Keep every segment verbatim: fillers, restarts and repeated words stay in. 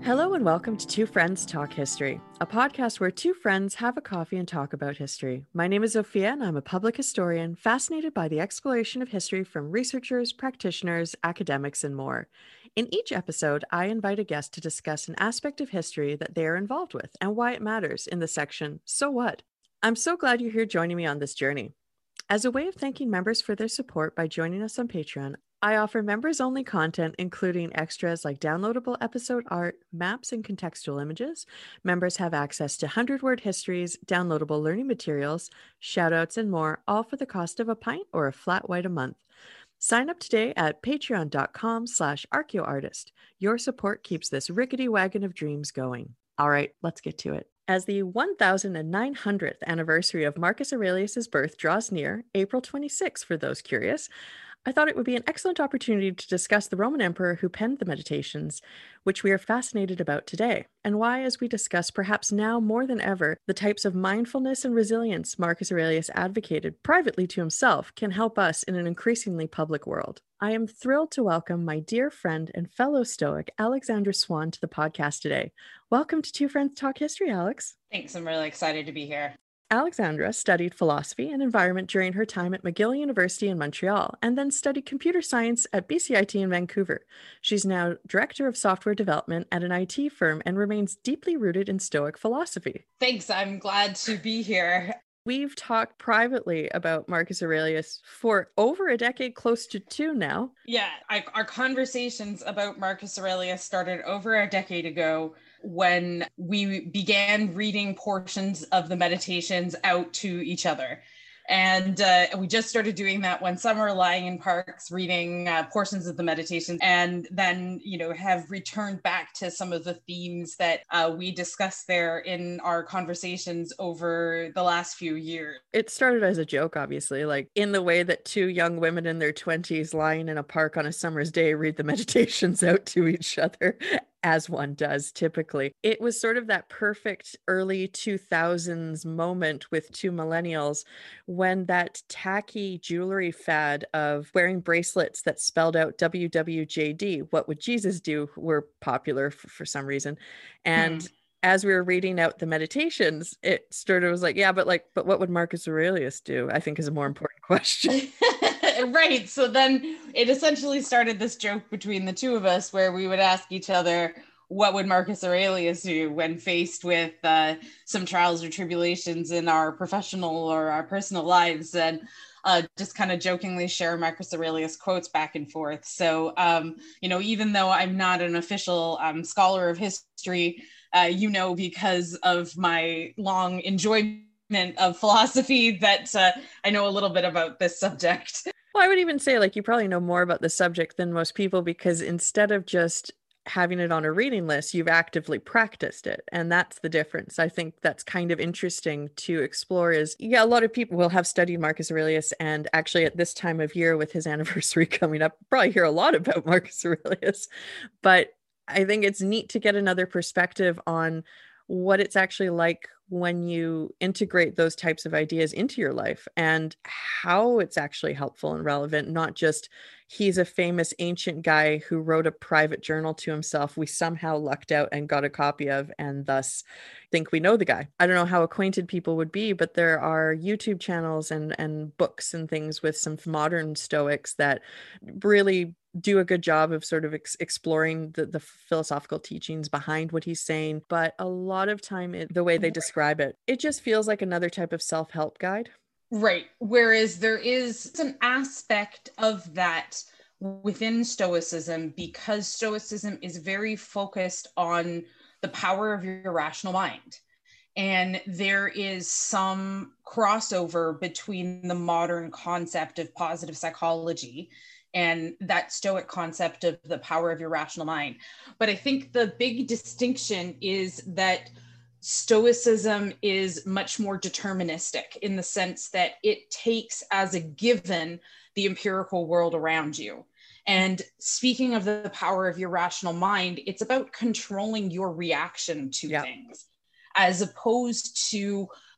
Hello and welcome to Two Friends Talk History, a podcast where two friends have a coffee and talk about history. My name is Sophia and I'm a public historian fascinated by the exploration of history from researchers, practitioners, academics, and more. In each episode, I invite a guest to discuss an aspect of history that they are involved with and why it matters in the section, So What? I'm so glad you're here joining me on this journey. As a way of thanking members for their support by joining us on Patreon, I offer members-only content, including extras like downloadable episode art, maps, and contextual images. Members have access to hundred-word histories, downloadable learning materials, shoutouts, and more, all for the cost of a pint or a flat white a month. Sign up today at patreon.com slash archaeoartist. Your support keeps this rickety wagon of dreams going. All right, let's get to it. As the one thousand nine hundredth anniversary of Marcus Aurelius's birth draws near, April twenty-sixth for those curious, I thought it would be an excellent opportunity to discuss the Roman emperor who penned the Meditations, which we are fascinated about today, and why, as we discuss perhaps now more than ever, the types of mindfulness and resilience Marcus Aurelius advocated privately to himself can help us in an increasingly public world. I am thrilled to welcome my dear friend and fellow Stoic, Alexandra Swan, to the podcast today. Welcome to Two Friends Talk History, Alex. Thanks, I'm really excited to be here. Alexandra studied philosophy and environment during her time at McGill University in Montreal, and then studied computer science at B C I T in Vancouver. She's now director of software development at an I T firm and remains deeply rooted in Stoic philosophy. Thanks, I'm glad to be here. We've talked privately about Marcus Aurelius for over a decade, close to two now. Yeah, I, our conversations about Marcus Aurelius started over a decade ago when we began reading portions of the Meditations out to each other. And uh, we just started doing that one summer, lying in parks, reading uh, portions of the Meditations, and then, you know, have returned back to some of the themes that uh, we discussed there in our conversations over the last few years. It started as a joke, obviously, like in the way that two young women in their twenties lying in a park on a summer's day read the Meditations out to each other, as one does typically. It was sort of that perfect early two thousands moment with two millennials when that tacky jewelry fad of wearing bracelets that spelled out W W J D, what would Jesus do, were popular for, for some reason. And hmm. as we were reading out the Meditations, it sort of was like, yeah, but like, but what would Marcus Aurelius do? I think is a more important question. Right. So then it essentially started this joke between the two of us where we would ask each other, what would Marcus Aurelius do when faced with uh, some trials or tribulations in our professional or our personal lives? And uh, just kind of jokingly share Marcus Aurelius quotes back and forth. So, um, you know, even though I'm not an official um, scholar of history, uh, you know, because of my long enjoyment of philosophy, that uh, I know a little bit about this subject. Well, I would even say, like, you probably know more about the subject than most people, because instead of just having it on a reading list, you've actively practiced it. And that's the difference. I think that's kind of interesting to explore is, yeah, a lot of people will have studied Marcus Aurelius, and actually at this time of year with his anniversary coming up, probably hear a lot about Marcus Aurelius. But I think it's neat to get another perspective on what it's actually like when you integrate those types of ideas into your life and how it's actually helpful and relevant, not just he's a famous ancient guy who wrote a private journal to himself we somehow lucked out and got a copy of and thus think we know the guy. I don't know how acquainted people would be, but there are YouTube channels and, and books and things with some modern Stoics that really do a good job of sort of ex- exploring the, the philosophical teachings behind what he's saying. But a lot of time, it, the way they describe it, it just feels like another type of self-help guide. Right. Whereas there is an aspect of that within Stoicism, because Stoicism is very focused on the power of your rational mind. And there is some crossover between the modern concept of positive psychology and that Stoic concept of the power of your rational mind. But I think the big distinction is that Stoicism is much more deterministic in the sense that it takes as a given the empirical world around you. And speaking of the power of your rational mind, it's about controlling your reaction to yeah. things, as opposed to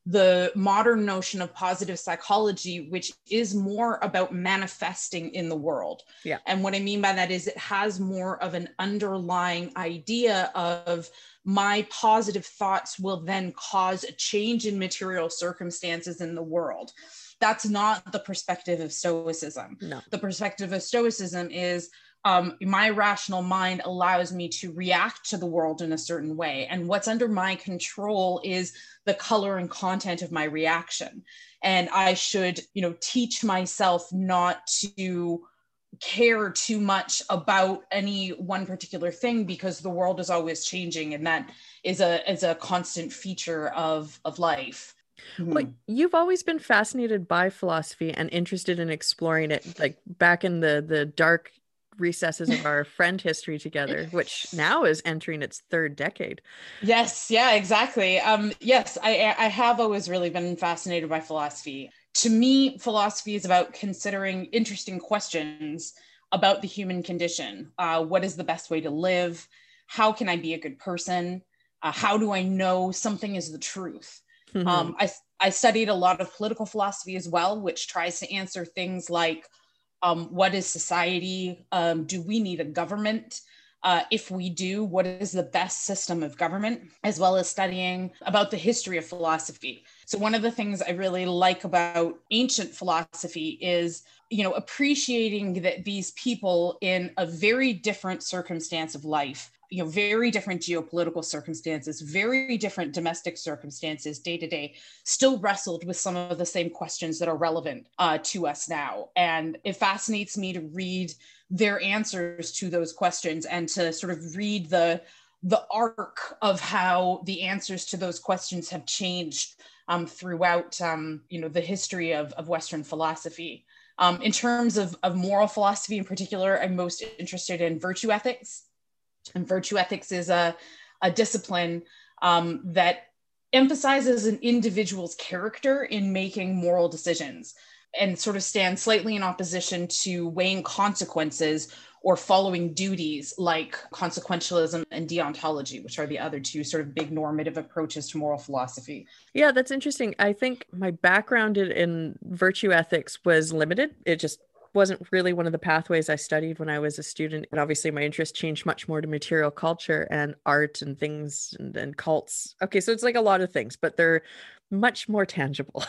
the modern notion of positive psychology, which is more about manifesting in the world. Yeah. And what I mean by that is it has more of an underlying idea of my positive thoughts will then cause a change in material circumstances in the world. That's not the perspective of Stoicism. No. The perspective of Stoicism is um, my rational mind allows me to react to the world in a certain way. And what's under my control is the color and content of my reaction. And I should, you know, teach myself not to care too much about any one particular thing, because the world is always changing, and that is a is a constant feature of of life. Well, you've always been fascinated by philosophy and interested in exploring it, like back in the the dark recesses of our friend history together, which now is entering its third decade. Yes, yeah, exactly. Um, yes, I I have always really been fascinated by philosophy. To me, philosophy is about considering interesting questions about the human condition. Uh, what is the best way to live? How can I be a good person? Uh, how do I know something is the truth? Mm-hmm. Um, I, I studied a lot of political philosophy as well, which tries to answer things like, um, what is society? Um, do we need a government? Uh, if we do, what is the best system of government? As well as studying about the history of philosophy. So one of the things I really like about ancient philosophy is, you know, appreciating that these people in a very different circumstance of life, you know, very different geopolitical circumstances, very different domestic circumstances day to day, still wrestled with some of the same questions that are relevant uh, to us now. And it fascinates me to read their answers to those questions and to sort of read the, the arc of how the answers to those questions have changed um, throughout, um, you know, the history of, of Western philosophy. Um, in terms of, of moral philosophy in particular, I'm most interested in virtue ethics. And virtue ethics is a, a discipline um, that emphasizes an individual's character in making moral decisions, and sort of stands slightly in opposition to weighing consequences or following duties like consequentialism and deontology, which are the other two sort of big normative approaches to moral philosophy. Yeah, that's interesting. I think my background in, in virtue ethics was limited. It just wasn't really one of the pathways I studied when I was a student. And obviously my interest changed much more to material culture and art and things and, and cults. Okay, so it's like a lot of things, but they're much more tangible.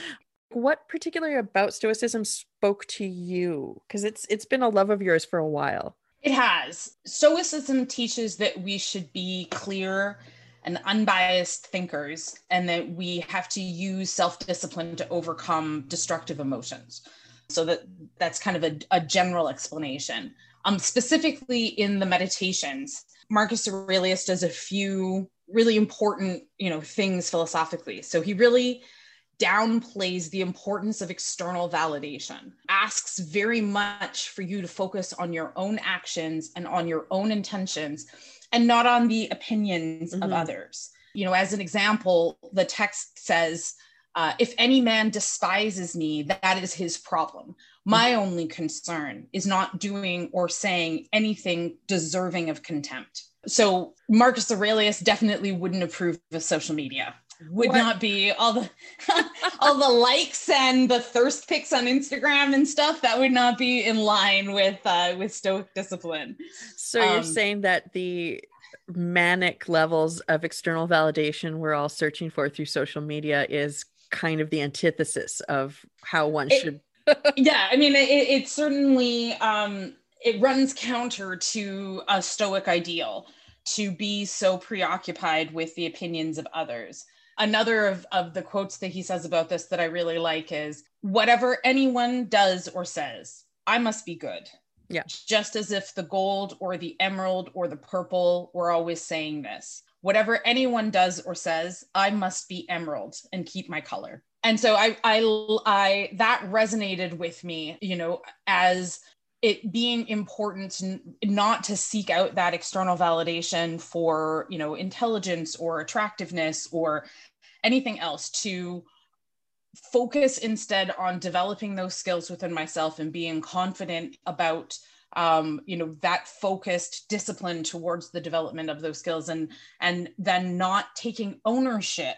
What particularly about Stoicism spoke to you? Because it's it's been a love of yours for a while. It has. Stoicism teaches that we should be clear and unbiased thinkers, and that we have to use self-discipline to overcome destructive emotions. So that that's kind of a, a general explanation. Um, specifically in the Meditations, Marcus Aurelius does a few really important, you know, things philosophically. So he really downplays the importance of external validation, asks very much for you to focus on your own actions and on your own intentions, and not on the opinions mm-hmm. of others. You know, as an example, the text says, uh, if any man despises me, that is his problem. My mm-hmm. only concern is not doing or saying anything deserving of contempt. So Marcus Aurelius definitely wouldn't approve of social media. Would what? Not be all the all the likes and the thirst pics on Instagram and stuff. That would not be in line with uh, with Stoic discipline. So you're um, saying that the manic levels of external validation we're all searching for through social media is kind of the antithesis of how one it, should. Yeah, I mean, it, it certainly um, it runs counter to a Stoic ideal to be so preoccupied with the opinions of others. Another of, of the quotes that he says about this that I really like is, whatever anyone does or says, I must be good. Yeah. Just as if the gold or the emerald or the purple were always saying this. Whatever anyone does or says, I must be emerald and keep my color. And so I, I, I that resonated with me, you know, as it being important not to seek out that external validation for, you know, intelligence or attractiveness or anything else, to focus instead on developing those skills within myself and being confident about, um, you know, that focused discipline towards the development of those skills, and, and then not taking ownership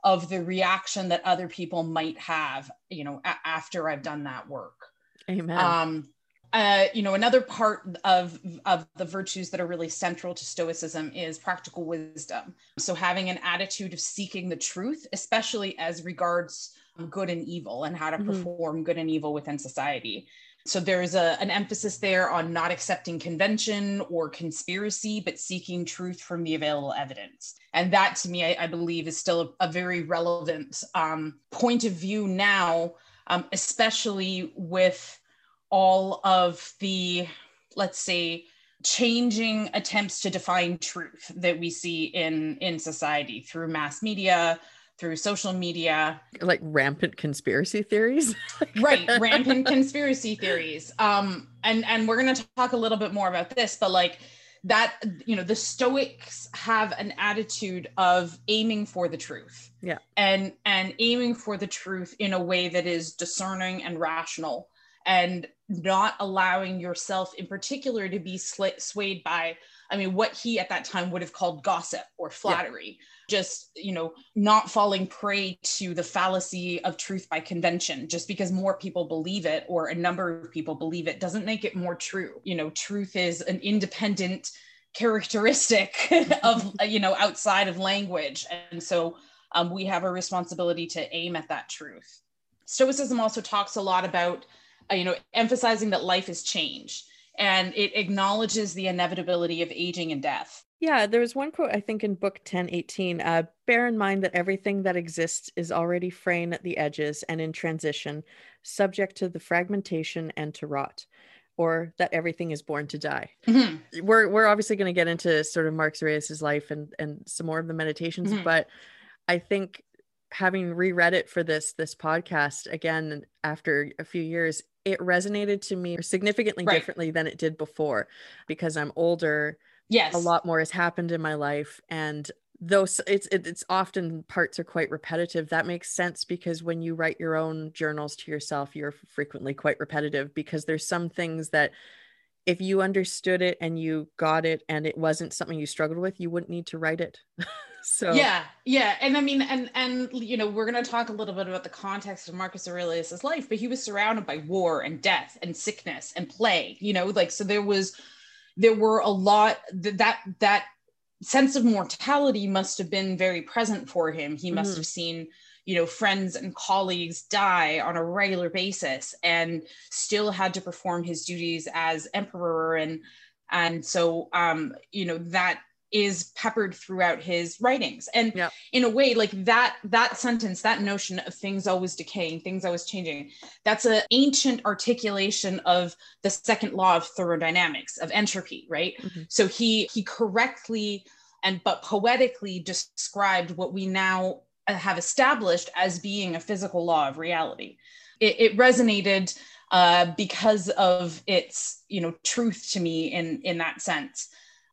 of the reaction that other people might have, you know, a- after I've done that work. Amen. Um, uh, you know, another part of, of the virtues that are really central to Stoicism is practical wisdom. So having an attitude of seeking the truth, especially as regards good and evil and how to mm-hmm. perform good and evil within society. So there's a, an emphasis there on not accepting convention or conspiracy, but seeking truth from the available evidence. And that, to me, I, I believe is still a, a very relevant um, point of view now, um, especially with all of the, let's say, changing attempts to define truth that we see in, in society through mass media, through social media. Like rampant conspiracy theories? Right, rampant conspiracy theories. Um, and, and we're going to talk a little bit more about this, but like that, you know, the Stoics have an attitude of aiming for the truth. Yeah. And, and aiming for the truth in a way that is discerning and rational, and not allowing yourself in particular to be sl- swayed by, I mean, what he at that time would have called gossip or flattery. Yeah. Just, you know, not falling prey to the fallacy of truth by convention. Just because more people believe it or a number of people believe it doesn't make it more true. You know, truth is an independent characteristic of, you know, outside of language. And so um, we have a responsibility to aim at that truth. Stoicism also talks a lot about, uh, you know, emphasizing that life is change, and it acknowledges the inevitability of aging and death. Yeah, there was one quote, I think, in book ten eighteen, uh, bear in mind that everything that exists is already fraying at the edges and in transition, subject to the fragmentation and to rot, or that everything is born to die. Mm-hmm. We're we're obviously going to get into sort of Marcus Aurelius's life and, and some more of the meditations, mm-hmm. but I think having reread it for this, this podcast again, after a few years, it resonated to me significantly right. differently than it did before, because I'm older. Yes. A lot more has happened in my life. And though it's, it, it's often parts are quite repetitive, that makes sense, because when you write your own journals to yourself, you're frequently quite repetitive, because there's some things that if you understood it and you got it and it wasn't something you struggled with, you wouldn't need to write it. So yeah, yeah. And I mean, and, and, you know, we're going to talk a little bit about the context of Marcus Aurelius's life, but he was surrounded by war and death and sickness and plague, you know, like, so there was, there were a lot that, that sense of mortality must have been very present for him. He must mm-hmm. have seen, you know, friends and colleagues die on a regular basis and still had to perform his duties as emperor. And, and so, um, you know, that is peppered throughout his writings. And yep. in a way, like that, that sentence, that notion of things always decaying, things always changing, that's an ancient articulation of the second law of thermodynamics, of entropy, right? Mm-hmm. So he, he correctly and, but poetically described what we now have established as being a physical law of reality. It, it resonated uh, because of its, you know, truth to me in, in that sense.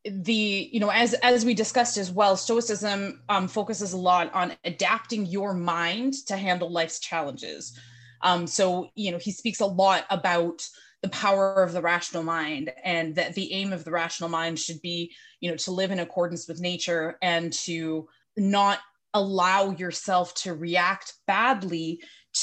The, you know, as, as we discussed as well, Stoicism um, focuses a lot on adapting your mind to handle life's challenges. Um, so, you know, he speaks a lot about the power of the rational mind, and that the aim of the rational mind should be, you know, to live in accordance with nature and to not allow yourself to react badly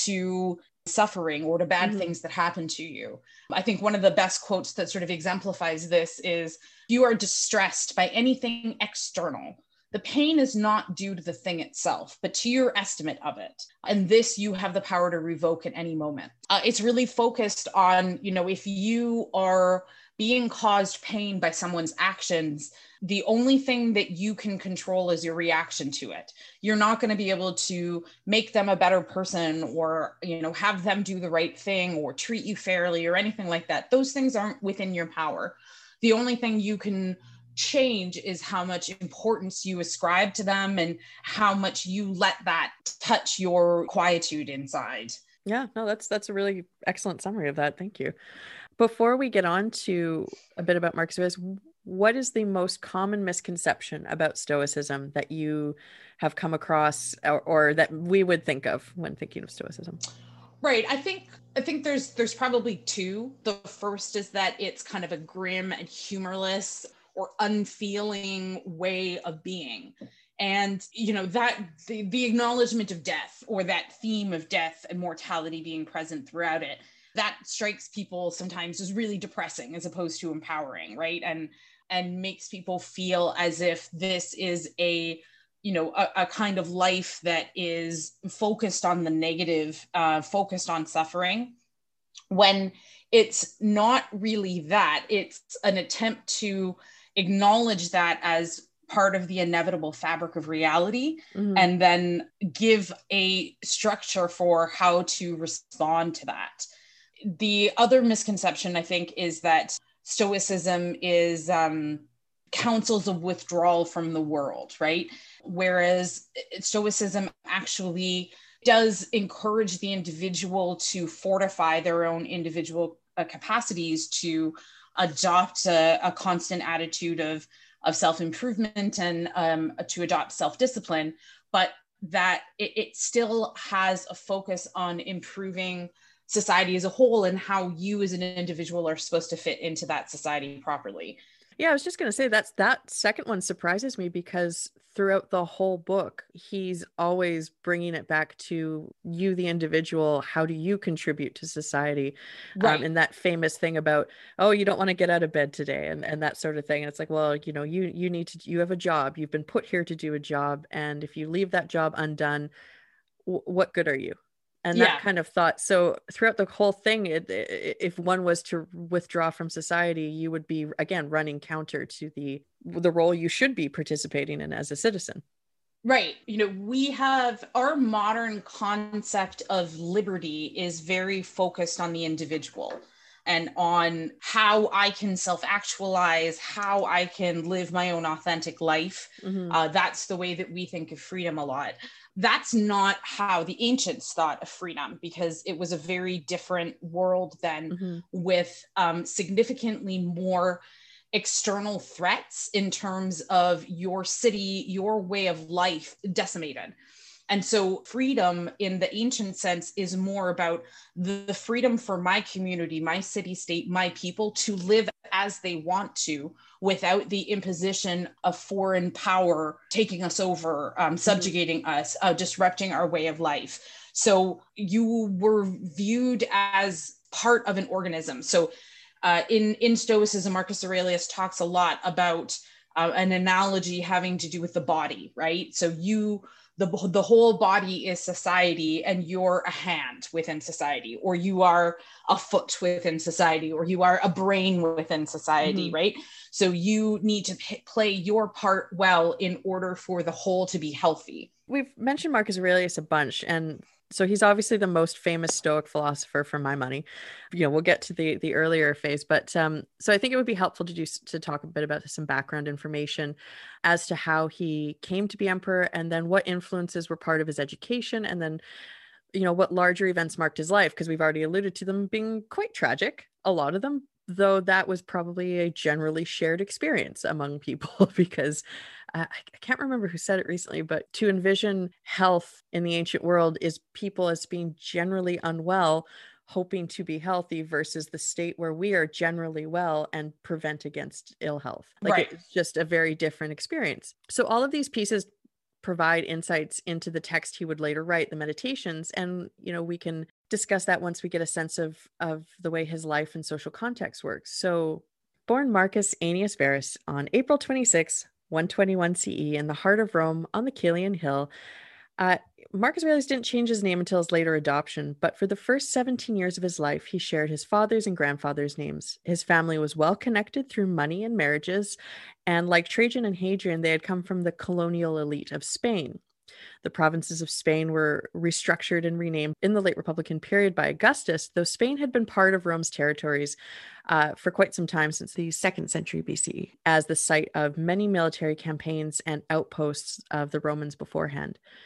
to suffering or to bad mm-hmm. things that happen to you. I think one of the best quotes that sort of exemplifies this is, you are distressed by anything external. The pain is not due to the thing itself, but to your estimate of it. And this you have the power to revoke at any moment. Uh, it's really focused on, you know, if you are being caused pain by someone's actions, the only thing that you can control is your reaction to it. You're not going to be able to make them a better person, or, you know, have them do the right thing or treat you fairly or anything like that. Those things aren't within your power. The only thing you can change is how much importance you ascribe to them and how much you let that touch your quietude inside. Yeah, no, that's, that's a really excellent summary of that. Thank you. Before we get on to a bit about Marcus Aurelius, what is the most common misconception about Stoicism that you have come across, or, or that we would think of when thinking of Stoicism? Right. I think I think there's there's probably two. The first is that it's kind of a grim and humorless or unfeeling way of being. And, you know, that the, the acknowledgement of death, or that theme of death and mortality being present throughout it, that strikes people sometimes as really depressing as opposed to empowering, right? And and makes people feel as if this is a, you know, a, a kind of life that is focused on the negative, uh, focused on suffering, when it's not really that. It's an attempt to acknowledge that as part of the inevitable fabric of reality, mm-hmm. and then give a structure for how to respond to that. The other misconception, I think, is that Stoicism is um, counsels of withdrawal from the world, right? Whereas Stoicism actually does encourage the individual to fortify their own individual uh, capacities, to adopt a, a constant attitude of of self-improvement, and um, to adopt self-discipline, but that it, it still has a focus on improving society as a whole, and how you as an individual are supposed to fit into that society properly. Yeah, I was just going to say that's that second one surprises me, because throughout the whole book, he's always bringing it back to you, the individual. How do you contribute to society? Right. Um, and that famous thing about, oh, you don't want to get out of bed today, and, and that sort of thing. And it's like, well, you know, you, you need to, you have a job, you've been put here to do a job. And if you leave that job undone, w- what good are you? And that yeah. kind of thought. So throughout the whole thing, it, it, if one was to withdraw from society, you would be, again, running counter to the the role you should be participating in as a citizen. Right. You know, we have our modern concept of liberty is very focused on the individual and on how I can self-actualize, how I can live my own authentic life. Mm-hmm. Uh, that's the way that we think of freedom a lot. That's not how the ancients thought of freedom, because it was a very different world then, mm-hmm. with um, significantly more external threats in terms of your city, your way of life decimated. And so freedom in the ancient sense is more about the freedom for my community, my city state, my people to live as they want to, without the imposition of foreign power taking us over, um, subjugating mm-hmm. us, uh, disrupting our way of life. So you were viewed as part of an organism. So uh, in, in Stoicism, Marcus Aurelius talks a lot about uh, an analogy having to do with the body, right? So you... The, the whole body is society, and you're a hand within society, or you are a foot within society, or you are a brain within society, mm-hmm. right? So you need to p- play your part well in order for the whole to be healthy. We've mentioned Marcus Aurelius a bunch, and so he's obviously the most famous Stoic philosopher for my money. You know, we'll get to the the earlier phase, but um, so I think it would be helpful to do to talk a bit about some background information as to how he came to be emperor, and then what influences were part of his education, and then, you know, what larger events marked his life, because we've already alluded to them being quite tragic, a lot of them, though that was probably a generally shared experience among people, because uh, I can't remember who said it recently, but to envision health in the ancient world is people as being generally unwell, hoping to be healthy, versus the state where we are generally well and prevent against ill health. Like right. It's just a very different experience. So all of these pieces provide insights into the text he would later write, the Meditations. And, you know, we can discuss that once we get a sense of, of the way his life and social context works. So born Marcus Aeneas Verus on April twenty-sixth, one twenty-one C E in the heart of Rome on the Caelian Hill. Uh, Marcus Aurelius didn't change his name until his later adoption, but for the first seventeen years of his life, he shared his father's and grandfather's names. His family was well connected through money and marriages, and like Trajan and Hadrian, they had come from the colonial elite of Spain. The provinces of Spain were restructured and renamed in the late Republican period by Augustus, though Spain had been part of Rome's territories uh, for quite some time, since the second century B C, as the site of many military campaigns and outposts of the Romans beforehand.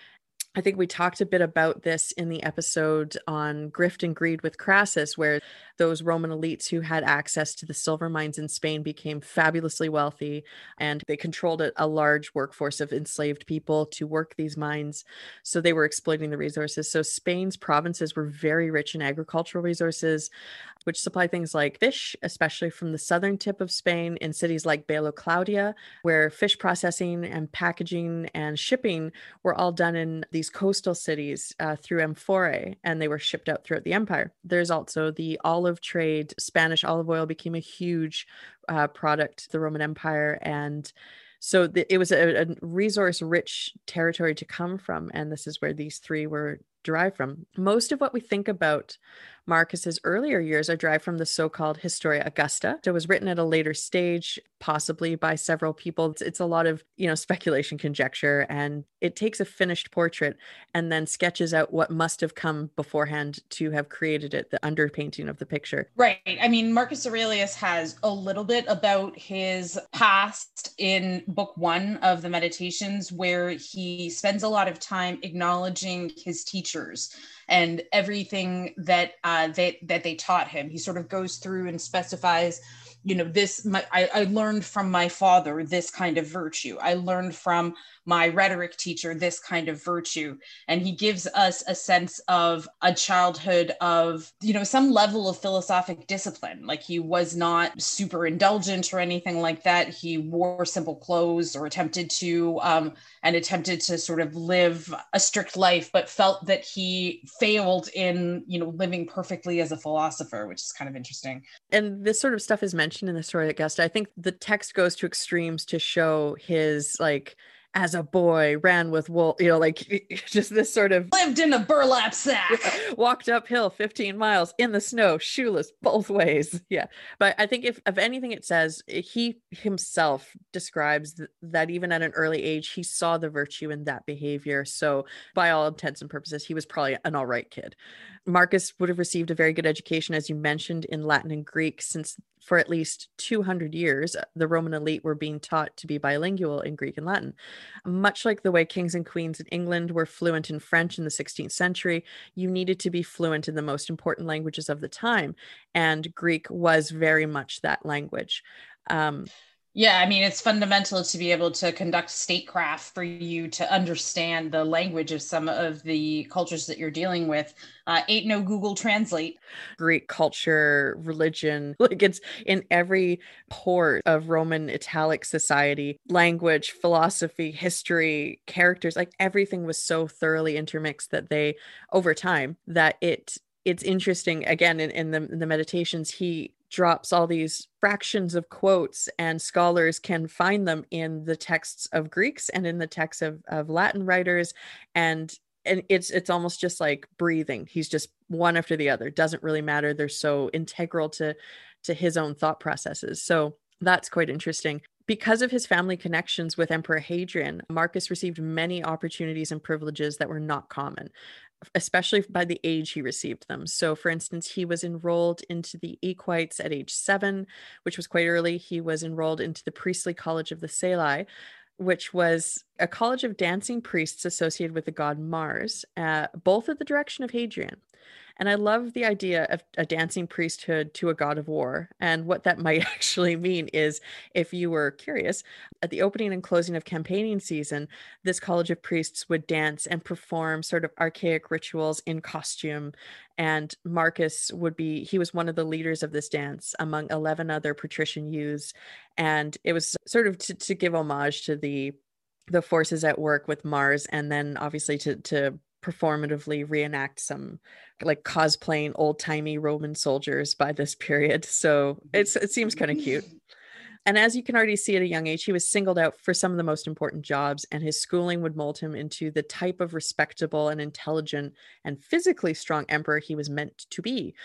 I think we talked a bit about this in the episode on Grift and Greed with Crassus, where those Roman elites who had access to the silver mines in Spain became fabulously wealthy, and they controlled a, a large workforce of enslaved people to work these mines. So they were exploiting the resources. So Spain's provinces were very rich in agricultural resources, which supply things like fish, especially from the southern tip of Spain in cities like Belo Claudia, where fish processing and packaging and shipping were all done in these coastal cities uh, through Amphore, and they were shipped out throughout the empire. There's also the olive trade. Spanish olive oil became a huge uh, product to the Roman Empire, and so the, it was a, a resource-rich territory to come from, and this is where these three were derived from. Most of what we think about Marcus's earlier years are derived from the so-called Historia Augusta. It was written at a later stage, possibly by several people. It's, it's a lot of, you know, speculation, conjecture, and it takes a finished portrait and then sketches out what must have come beforehand to have created it, the underpainting of the picture. Right. I mean, Marcus Aurelius has a little bit about his past in book one of the Meditations, where he spends a lot of time acknowledging his teachers and everything that uh, they that they taught him. He sort of goes through and specifies, you know, this, my, I, I learned from my father this kind of virtue. I learned from my rhetoric teacher this kind of virtue. And he gives us a sense of a childhood of, you know, some level of philosophic discipline. Like, he was not super indulgent or anything like that. He wore simple clothes, or attempted to, um, and attempted to sort of live a strict life, but felt that he failed in, you know, living perfectly as a philosopher, which is kind of interesting. And this sort of stuff is mentioned in the story of Augusta. I think the text goes to extremes to show his, like, as a boy, ran with wolf, you know, like just this sort of lived in a burlap sack, walked uphill fifteen miles in the snow, shoeless both ways. Yeah. But I think if, if anything, it says he himself describes th- that even at an early age, he saw the virtue in that behavior. So by all intents and purposes, he was probably an all right kid. Marcus would have received a very good education, as you mentioned, in Latin and Greek, since for at least two hundred years, the Roman elite were being taught to be bilingual in Greek and Latin. Much like the way kings and queens in England were fluent in French in the sixteenth century, you needed to be fluent in the most important languages of the time, and Greek was very much that language. Um, Yeah, I mean, it's fundamental to be able to conduct statecraft for you to understand the language of some of the cultures that you're dealing with. Uh, ain't no Google Translate. Greek culture, religion, like it's in every pore of Roman Italic society, language, philosophy, history, characters, like everything was so thoroughly intermixed that they, over time, that it it's interesting. Again, in, in the in the Meditations, he drops all these fractions of quotes, and scholars can find them in the texts of Greeks and in the texts of, of Latin writers. And and it's it's almost just like breathing. He's just one after the other. Doesn't really matter. They're so integral to to his own thought processes. So that's quite interesting. Because of his family connections with Emperor Hadrian, Marcus received many opportunities and privileges that were not common, especially by the age he received them. So, for instance, he was enrolled into the Equites at age seven, which was quite early. He was enrolled into the priestly college of the Salii, which was a college of dancing priests associated with the god Mars, uh, both at the direction of Hadrian. And I love the idea of a dancing priesthood to a god of war. And what that might actually mean is, if you were curious, at the opening and closing of campaigning season, this college of priests would dance and perform sort of archaic rituals in costume. And Marcus would be, he was one of the leaders of this dance among eleven other patrician youths. And it was sort of to, to give homage to the the forces at work with Mars, and then obviously to to performatively reenact some like cosplaying old-timey Roman soldiers by this period. So it's it seems kind of cute. And as you can already see at a young age, he was singled out for some of the most important jobs, and his schooling would mold him into the type of respectable and intelligent and physically strong emperor he was meant to be.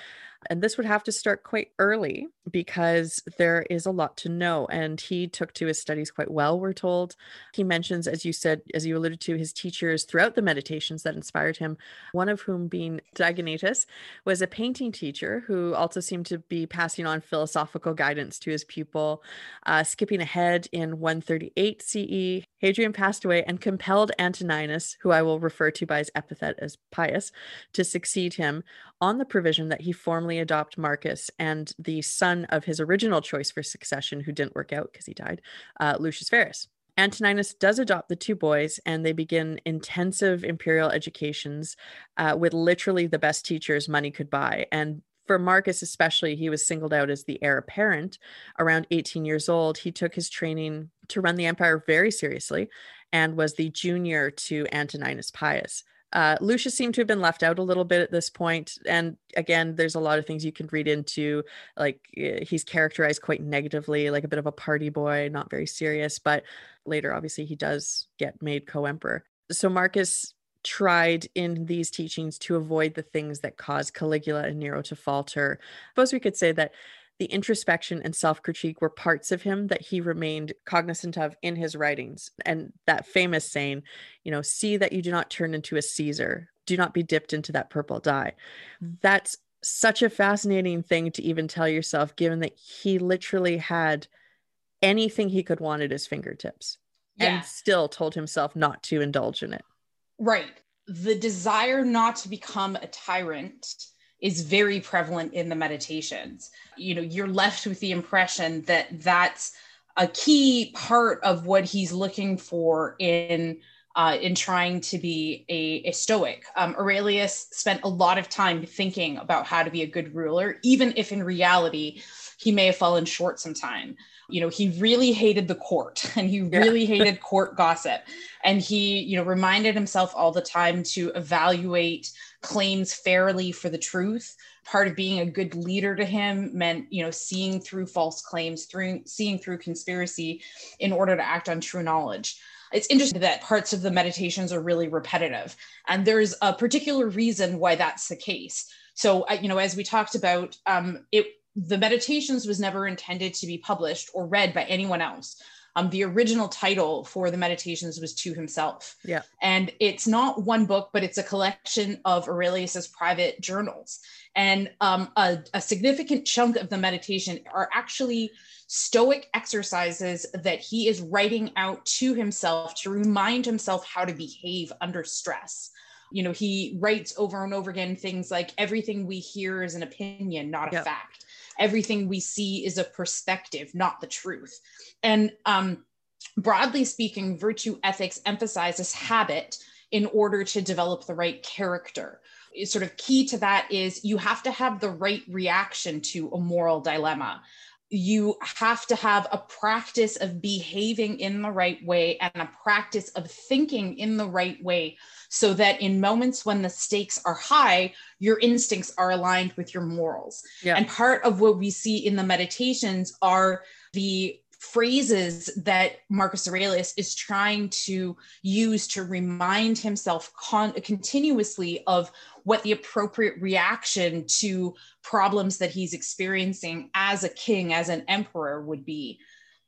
And this would have to start quite early because there is a lot to know. And he took to his studies quite well, we're told. He mentions, as you said, as you alluded to, his teachers throughout the meditations that inspired him, one of whom being Diognetus, was a painting teacher who also seemed to be passing on philosophical guidance to his pupil. Uh, skipping ahead in one thirty-eight C E, Hadrian passed away and compelled Antoninus, who I will refer to by his epithet as Pius, to succeed him on the provision that he formally adopt Marcus and the son of his original choice for succession, who didn't work out because he died, uh, Lucius Verus. Antoninus does adopt the two boys, and they begin intensive imperial educations uh, with literally the best teachers money could buy. And for Marcus especially, he was singled out as the heir apparent. Around eighteen years old, he took his training to run the empire very seriously and was the junior to Antoninus Pius. Uh, Lucius seemed to have been left out a little bit at this point. And again, there's a lot of things you can read into, like he's characterized quite negatively, like a bit of a party boy, not very serious, but later, obviously, he does get made co-emperor. So Marcus tried in these teachings to avoid the things that caused Caligula and Nero to falter. I suppose we could say that the introspection and self-critique were parts of him that he remained cognizant of in his writings. And that famous saying, you know, see that you do not turn into a Caesar, do not be dipped into that purple dye. That's such a fascinating thing to even tell yourself, given that he literally had anything he could want at his fingertips yeah. and still told himself not to indulge in it. Right. The desire not to become a tyrant is very prevalent in the meditations. You know, you're left with the impression that that's a key part of what he's looking for in uh, in trying to be a, a Stoic. Um, Aurelius spent a lot of time thinking about how to be a good ruler, even if in reality he may have fallen short sometime. You know, he really hated the court and he really yeah. hated court gossip. And he, you know, reminded himself all the time to evaluate claims fairly for the truth. Part of being a good leader to him meant, you know, seeing through false claims, through seeing through conspiracy in order to act on true knowledge. It's interesting that parts of the meditations are really repetitive. And there's a particular reason why that's the case. So, you know, as we talked about, um, it the meditations was never intended to be published or read by anyone else. Um, the original title for the meditations was To Himself. Yeah. And it's not one book, but it's a collection of Aurelius's private journals. And um, a, a significant chunk of the meditation are actually Stoic exercises that he is writing out to himself to remind himself how to behave under stress. You know, he writes over and over again things like, everything we hear is an opinion, not a yep. fact. Everything we see is a perspective, not the truth. And um, broadly speaking, virtue ethics emphasizes habit in order to develop the right character. It's sort of key to that is you have to have the right reaction to a moral dilemma. You have to have a practice of behaving in the right way and a practice of thinking in the right way, so that in moments when the stakes are high, your instincts are aligned with your morals. Yeah. And part of what we see in the meditations are the phrases that Marcus Aurelius is trying to use to remind himself con- continuously of what the appropriate reaction to problems that he's experiencing as a king, as an emperor would be.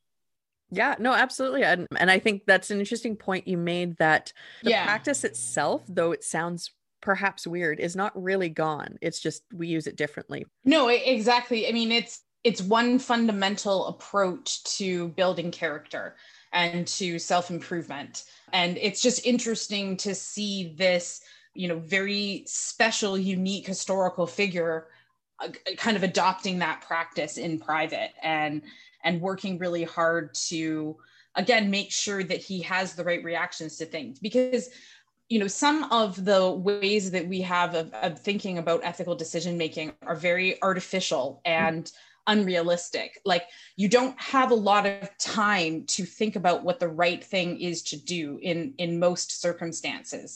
Yeah, no, absolutely. And, and I think that's an interesting point you made, that the yeah. practice itself, though it sounds perhaps weird, is not really gone. It's just we use it differently. No, exactly. I mean, it's it's one fundamental approach to building character and to self-improvement. And it's just interesting to see this, you know, very special, unique historical figure uh, kind of adopting that practice in private and and working really hard to, again, make sure that he has the right reactions to things. Because, you know, some of the ways that we have of, of thinking about ethical decision-making are very artificial and unrealistic. Like, you don't have a lot of time to think about what the right thing is to do in, in most circumstances.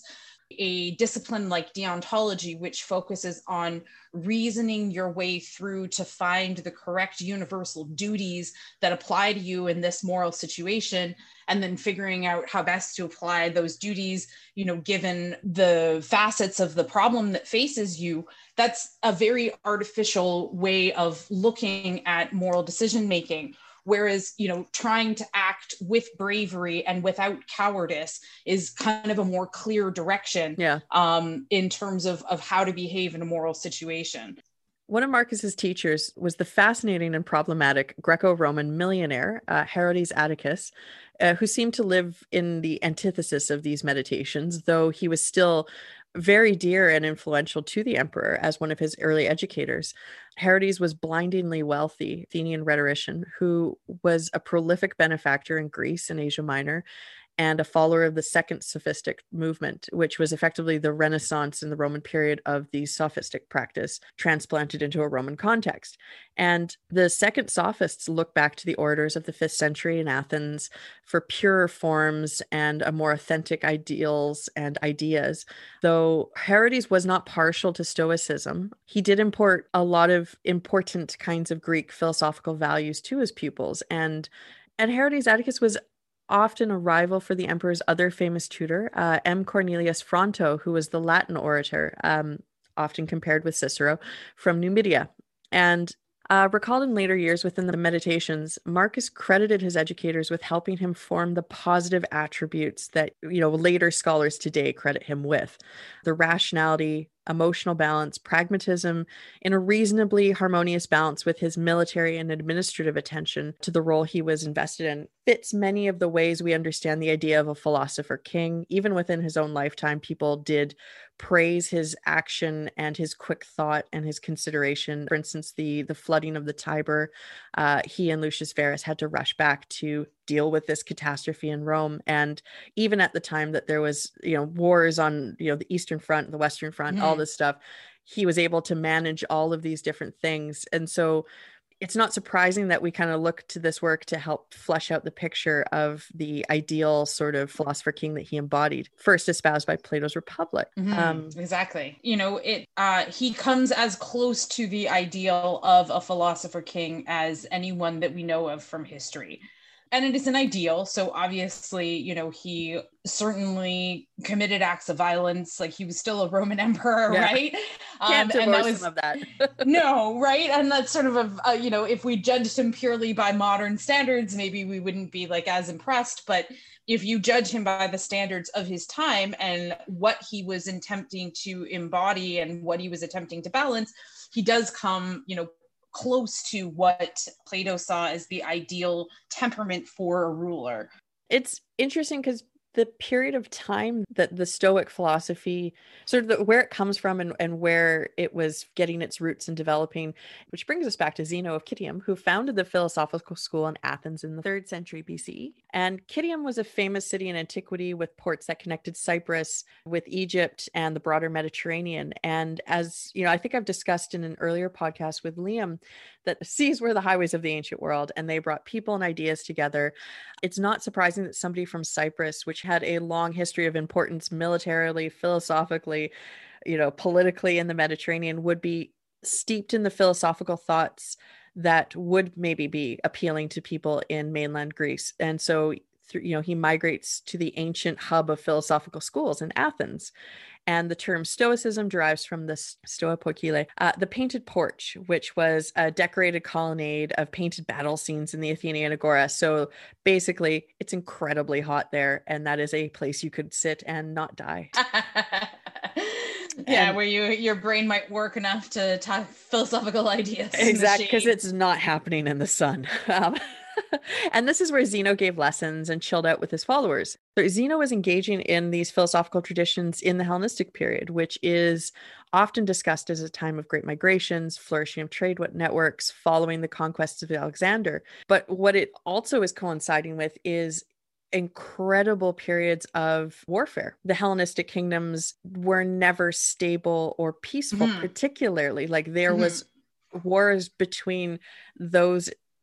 a discipline like deontology, which focuses on reasoning your way through to find the correct universal duties that apply to you in this moral situation, and then figuring out how best to apply those duties, you know, given the facets of the problem that faces you. That's a very artificial way of looking at moral decision making. Whereas, you know, trying to act with bravery and without cowardice is kind of a more clear direction, yeah. um, in terms of, of how to behave in a moral situation. One of Marcus's teachers was the fascinating and problematic Greco-Roman millionaire, uh, Herodes Atticus, uh, who seemed to live in the antithesis of these meditations, though he was still very dear and influential to the emperor as one of his early educators. Herodes was blindingly wealthy, Athenian rhetorician who was a prolific benefactor in Greece and Asia Minor, and a follower of the Second Sophistic movement, which was effectively the Renaissance in the Roman period of the sophistic practice transplanted into a Roman context. And the Second Sophists look back to the orators of the fifth century in Athens for purer forms and a more authentic ideals and ideas. Though Herodes was not partial to Stoicism, he did import a lot of important kinds of Greek philosophical values to his pupils. And, and Herodes Atticus was often a rival for the emperor's other famous tutor, uh, M. Cornelius Fronto, who was the Latin orator, um, often compared with Cicero, from Numidia. And uh, recalled in later years within the Meditations, Marcus credited his educators with helping him form the positive attributes that, you know, later scholars today credit him with: the rationality, emotional balance, pragmatism, in a reasonably harmonious balance with his military and administrative attention to the role he was invested in. Fits many of the ways we understand the idea of a philosopher king. Even within his own lifetime, people did praise his action and his quick thought and his consideration. For instance, the, the flooding of the Tiber, uh, he and Lucius Verus had to rush back to deal with this catastrophe in Rome. And even at the time that there was, you know, wars on, you know, the Eastern Front, the Western Front, mm. all this stuff, he was able to manage all of these different things. And so it's not surprising that we kind of look to this work to help flesh out the picture of the ideal sort of philosopher king that he embodied, first espoused by Plato's Republic. Mm-hmm. Um, exactly. You know, it. Uh, he comes as close to the ideal of a philosopher king as anyone that we know of from history. And it is an ideal. So obviously, you know, he certainly committed acts of violence. Like, he was still a Roman emperor, yeah. right? Can't um, divorce and that was, him of that. No, right? And that's sort of a, uh, you know, if we judged him purely by modern standards, maybe we wouldn't be like as impressed. But if you judge him by the standards of his time and what he was attempting to embody and what he was attempting to balance, he does come, you know, close to what Plato saw as the ideal temperament for a ruler. It's interesting because the period of time that the Stoic philosophy, sort of the, where it comes from and, and where it was getting its roots and developing, which brings us back to Zeno of Citium, who founded the philosophical school in Athens in the third century B C E. And Citium was a famous city in antiquity with ports that connected Cyprus with Egypt and the broader Mediterranean. And as you know, I think I've discussed in an earlier podcast with Liam, that the seas were the highways of the ancient world, and they brought people and ideas together. It's not surprising that somebody from Cyprus, which had a long history of importance militarily, philosophically, you know, politically in the Mediterranean, would be steeped in the philosophical thoughts that would maybe be appealing to people in mainland Greece. And so, you know, he migrates to the ancient hub of philosophical schools in Athens. And the term Stoicism derives from the Stoa Poikile, uh, the painted porch, which was a decorated colonnade of painted battle scenes in the Athenian Agora. So basically, it's incredibly hot there, and that is a place you could sit and not die. Yeah, and where you your brain might work enough to talk philosophical ideas. Exactly, because it's not happening in the sun. Um, and this is where Zeno gave lessons and chilled out with his followers. So Zeno was engaging in these philosophical traditions in the Hellenistic period, which is often discussed as a time of great migrations, flourishing of trade networks following the conquests of Alexander. But what it also is coinciding with is incredible periods of warfare. The Hellenistic kingdoms were never stable or peaceful, mm-hmm. particularly. Like there mm-hmm. was wars between those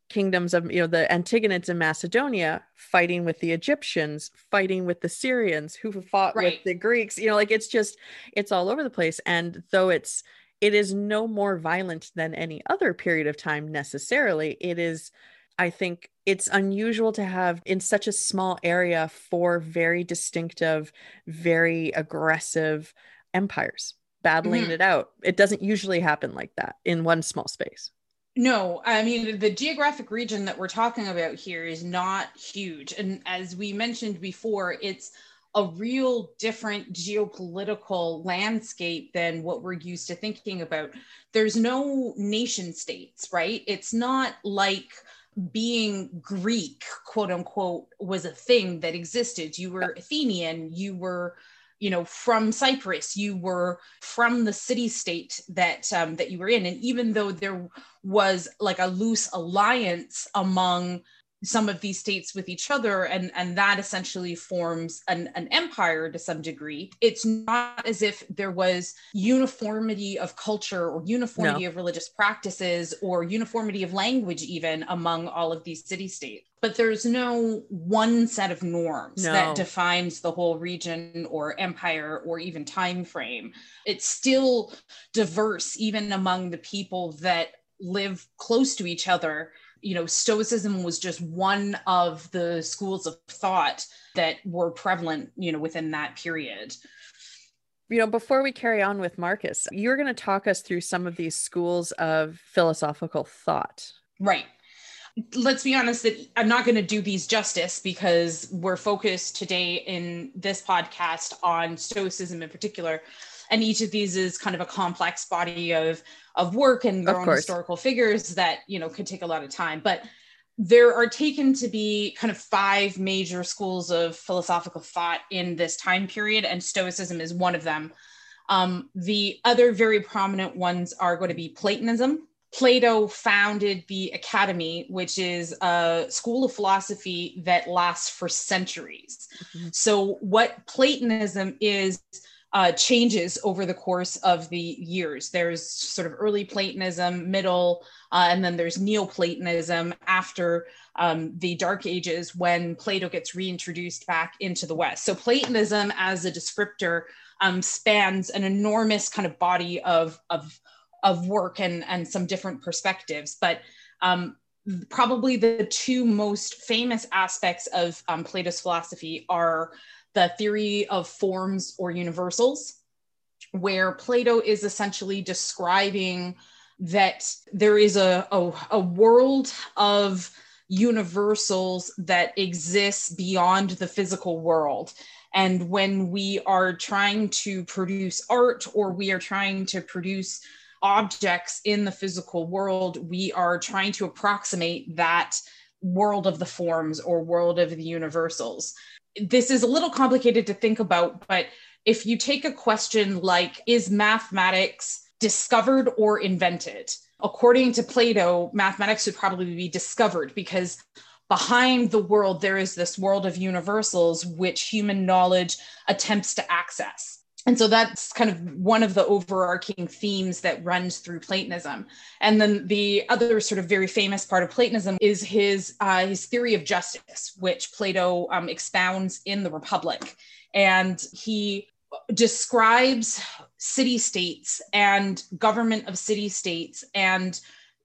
kingdoms of, you know, the Antigonids in Macedonia fighting with the Egyptians, fighting with the Syrians who fought right. with the Greeks, you know, like it's just, it's all over the place. And though it's, it is no more violent than any other period of time necessarily, it is, I think it's unusual to have in such a small area four very distinctive, very aggressive empires battling mm-hmm. it out. It doesn't usually happen like that in one small space. No, I mean, the geographic region that we're talking about here is not huge. And as we mentioned before, it's a real different geopolitical landscape than what we're used to thinking about. There's no nation states, right? It's not like being Greek, quote unquote, was a thing that existed. You were Athenian, you were, you know, from Cyprus, you were from the city-state that um, that you were in. And even though there was like a loose alliance among some of these states with each other, and, and that essentially forms an, an empire to some degree, it's not as if there was uniformity of culture or uniformity no. of religious practices or uniformity of language even among all of these city-states. But there's no one set of norms no. that defines the whole region or empire or even time frame. It's still diverse even among the people that live close to each other. You know, Stoicism was just one of the schools of thought that were prevalent, you know, within that period. You know, before we carry on with Marcus, you're going to talk us through some of these schools of philosophical thought. Right. Let's be honest that I'm not going to do these justice because we're focused today in this podcast on Stoicism in particular. And each of these is kind of a complex body of, of work and their own historical figures that, you know, could take a lot of time. But there are taken to be kind of five major schools of philosophical thought in this time period, and Stoicism is one of them. Um, the other very prominent ones are going to be Platonism. Plato founded the Academy, which is a school of philosophy that lasts for centuries. Mm-hmm. So what Platonism is uh, changes over the course of the years. There's sort of early Platonism, middle, uh, and then there's Neoplatonism after um, the Dark Ages when Plato gets reintroduced back into the West. So Platonism as a descriptor um, spans an enormous kind of body of, of of work and, and some different perspectives. But um, probably the two most famous aspects of um, Plato's philosophy are the theory of forms or universals, where Plato is essentially describing that there is a, a, a world of universals that exists beyond the physical world. And when we are trying to produce art or we are trying to produce objects in the physical world, we are trying to approximate that world of the forms or world of the universals. This is a little complicated to think about, but if you take a question like, is mathematics discovered or invented? According to Plato, mathematics would probably be discovered because behind the world, there is this world of universals which human knowledge attempts to access. And so that's kind of one of the overarching themes that runs through Platonism. And then the other sort of very famous part of Platonism is his, uh, his theory of justice, which Plato um, expounds in the Republic. And he describes city-states and government of city-states and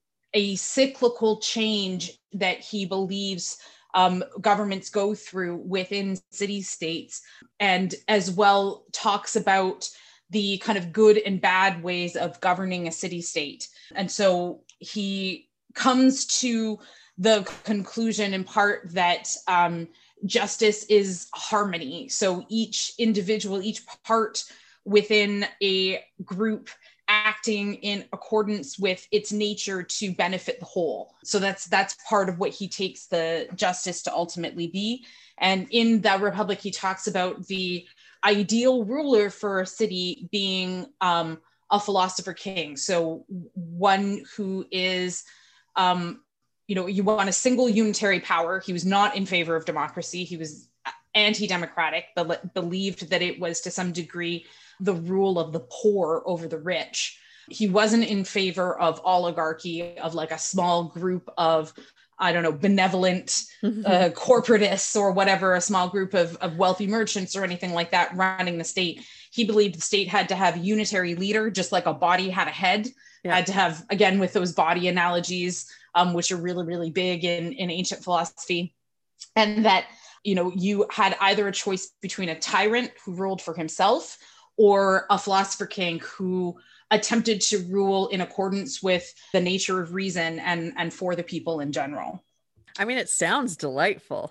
a cyclical change that he believes Um, governments go through within city-states, and as well talks about the kind of good and bad ways of governing a city-state. And so he comes to the conclusion in part that um, justice is harmony. So each individual, each part within a group acting in accordance with its nature to benefit the whole. So that's that's part of what he takes the justice to ultimately be. And in the Republic, he talks about the ideal ruler for a city being um, a philosopher king. So one who is, um, you know, you want a single unitary power. He was not in favor of democracy. He was anti-democratic, but believed that it was to some degree the rule of the poor over the rich. He wasn't in favor of oligarchy, of like a small group of I don't know, benevolent uh, corporatists or whatever, a small group of, of wealthy merchants or anything like that running the state. He believed the state had to have a unitary leader, just like a body had a head, yeah. had to have, again, with those body analogies, um, which are really, really big in, in ancient philosophy. And that, you know, you had either a choice between a tyrant who ruled for himself or a philosopher king who attempted to rule in accordance with the nature of reason and, and for the people in general. I mean, it sounds delightful.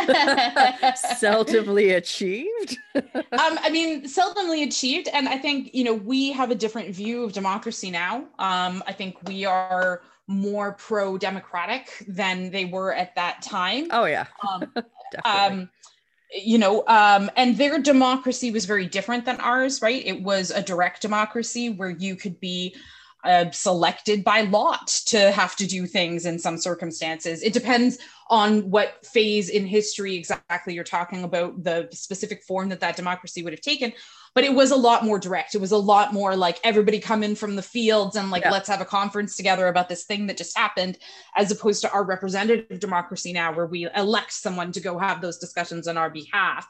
Seldomly achieved. um, I mean, seldomly achieved. And I think, you know, we have a different view of democracy now. Um, I think we are more pro-democratic than they were at that time. Oh, yeah. um, um, you know, um, and their democracy was very different than ours, right? It was a direct democracy where you could be uh, selected by lot to have to do things in some circumstances. It depends on what phase in history exactly you're talking about, the specific form that that democracy would have taken. But it was a lot more direct. It was a lot more like everybody come in from the fields and like, yeah. let's have a conference together about this thing that just happened, as opposed to our representative democracy now, where we elect someone to go have those discussions on our behalf.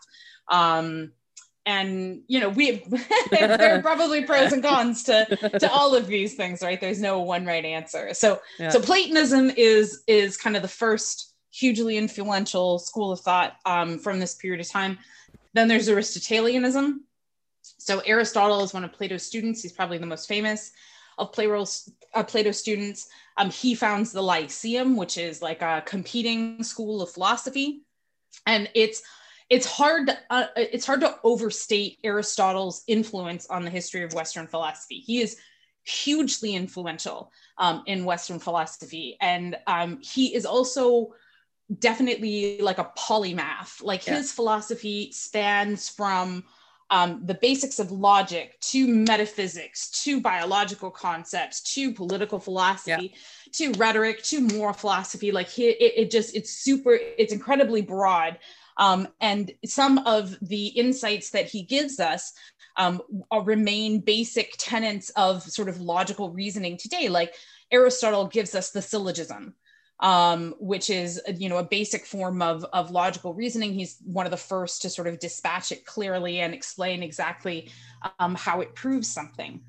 Um, and, you know, we there are probably pros and cons to, to all of these things, right? There's no one right answer. So, yeah. so Platonism is, is kind of the first hugely influential school of thought um, from this period of time. Then there's Aristotelianism. So Aristotle is one of Plato's students. He's probably the most famous of Plato's, uh, Plato's students. Um, he founds the Lyceum, which is like a competing school of philosophy. And it's it's hard to, uh, it's hard to overstate Aristotle's influence on the history of Western philosophy. He is hugely influential um, in Western philosophy. And um, he is also definitely like a polymath. Like yeah. his philosophy spans from Um, the basics of logic to metaphysics, to biological concepts, to political philosophy, yeah. to rhetoric, to moral philosophy. Like he, it, it just, it's super, it's incredibly broad. Um, and some of the insights that he gives us um, remain basic tenets of sort of logical reasoning today. Like Aristotle gives us the syllogism. Um, which is, you know, a basic form of, of logical reasoning. He's one of the first to sort of dispatch it clearly and explain exactly um, how it proves something.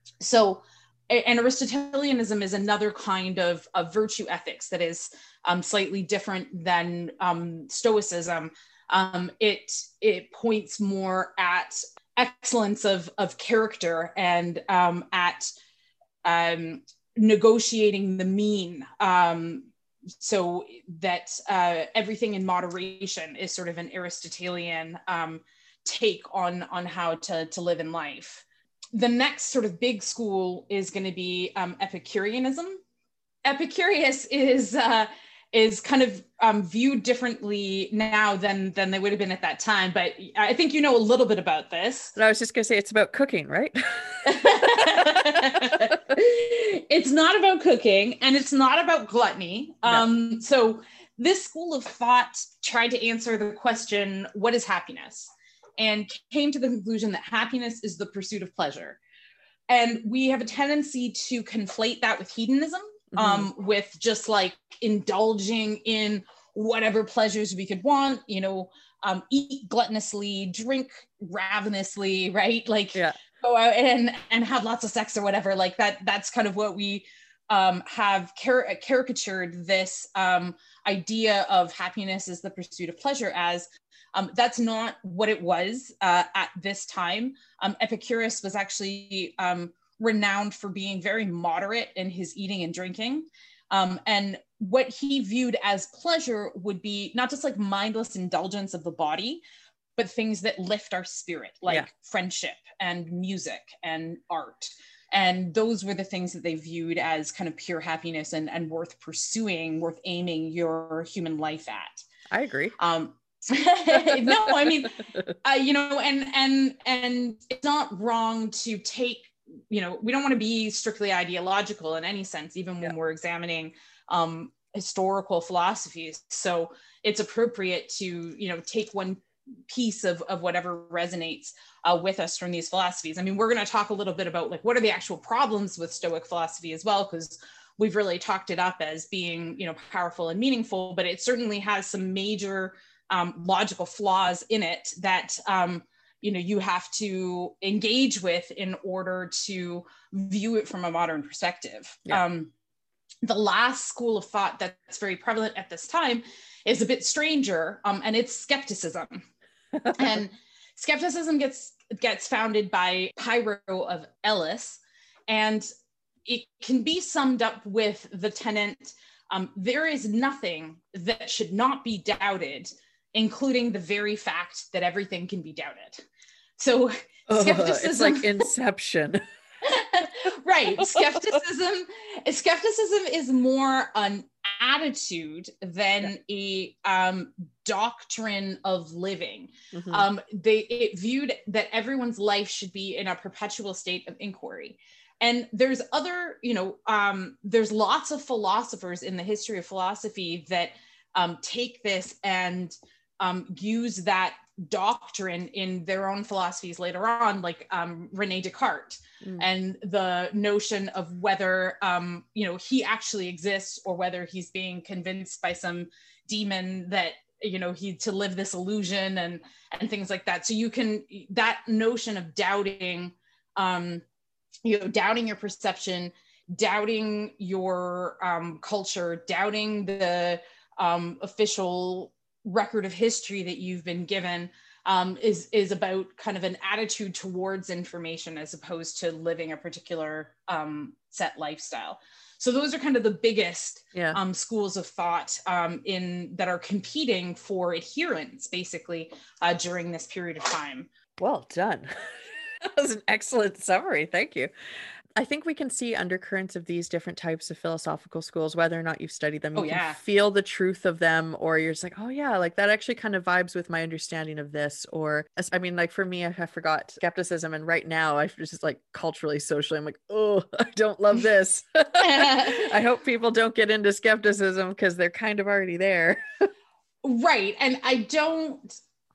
So, and Aristotelianism is another kind of, of virtue ethics that is um, slightly different than um, Stoicism. Um, it, it points more at excellence of, of character and um, at um, negotiating the mean, um, so that uh, everything in moderation is sort of an Aristotelian um, take on, on how to, to live in life. The next sort of big school is going to be um, Epicureanism. Epicurus is uh, is kind of um, viewed differently now than than they would have been at that time, but I think you know a little bit about this. And I was just going to say it's about cooking, right? It's not about cooking and it's not about gluttony. No. Um, so this school of thought tried to answer the question, what is happiness? And came to the conclusion that happiness is the pursuit of pleasure. And we have a tendency to conflate that with hedonism, mm-hmm. um, with just like indulging in whatever pleasures we could want, you know, um, eat gluttonously, drink ravenously, right? Like, yeah. go out and, and have lots of sex or whatever, like that, that's kind of what we um, have car- caricatured this um, idea of happiness as the pursuit of pleasure as. Um, that's not what it was uh, at this time. Um, Epicurus was actually um, renowned for being very moderate in his eating and drinking. Um, and what he viewed as pleasure would be not just like mindless indulgence of the body, but things that lift our spirit, like yeah. friendship and music and art. And those were the things that they viewed as kind of pure happiness and, and worth pursuing, worth aiming your human life at. I agree. Um, no, I mean, uh, you know, and, and, and it's not wrong to take, you know, we don't want to be strictly ideological in any sense, even when yeah. we're examining um, historical philosophies. So it's appropriate to, you know, take one piece of, of whatever resonates uh, with us from these philosophies. I mean, we're going to talk a little bit about like, what are the actual problems with Stoic philosophy as well, because we've really talked it up as being, you know, powerful and meaningful, but it certainly has some major um, logical flaws in it that, um, you know, you have to engage with in order to view it from a modern perspective. Yeah. Um, the last school of thought that's very prevalent at this time is a bit stranger, um, and it's skepticism. And skepticism gets gets founded by Pyrrho of Elis, and it can be summed up with the tenet, um, there is nothing that should not be doubted, including the very fact that everything can be doubted. So skepticism, it's like Inception. Right. Skepticism, skepticism is more an attitude than a um, doctrine of living. Mm-hmm. Um, they it viewed that everyone's life should be in a perpetual state of inquiry. And there's other, you know, um, there's lots of philosophers in the history of philosophy that um, take this and um, use that doctrine in their own philosophies later on, like um, Rene Descartes, mm. and the notion of whether, um, you know, he actually exists or whether he's being convinced by some demon that, you know, he to live this illusion and, and things like that. So you can, that notion of doubting, um, you know, doubting your perception, doubting your um, culture, doubting the um, official record of history that you've been given, um, is is about kind of an attitude towards information as opposed to living a particular um, set lifestyle. So those are kind of the biggest yeah. um, schools of thought um, in that are competing for adherence, basically, uh, during this period of time. Well done. That was an excellent summary. Thank you. I think we can see undercurrents of these different types of philosophical schools, whether or not you've studied them. You oh, yeah. can feel the truth of them, or you're just like, oh yeah, like that actually kind of vibes with my understanding of this. Or, I mean, like for me, I, I forgot skepticism. And right now I just like culturally, socially, I'm like, oh, I don't love this. I hope people don't get into skepticism because they're kind of already there. Right. And I don't,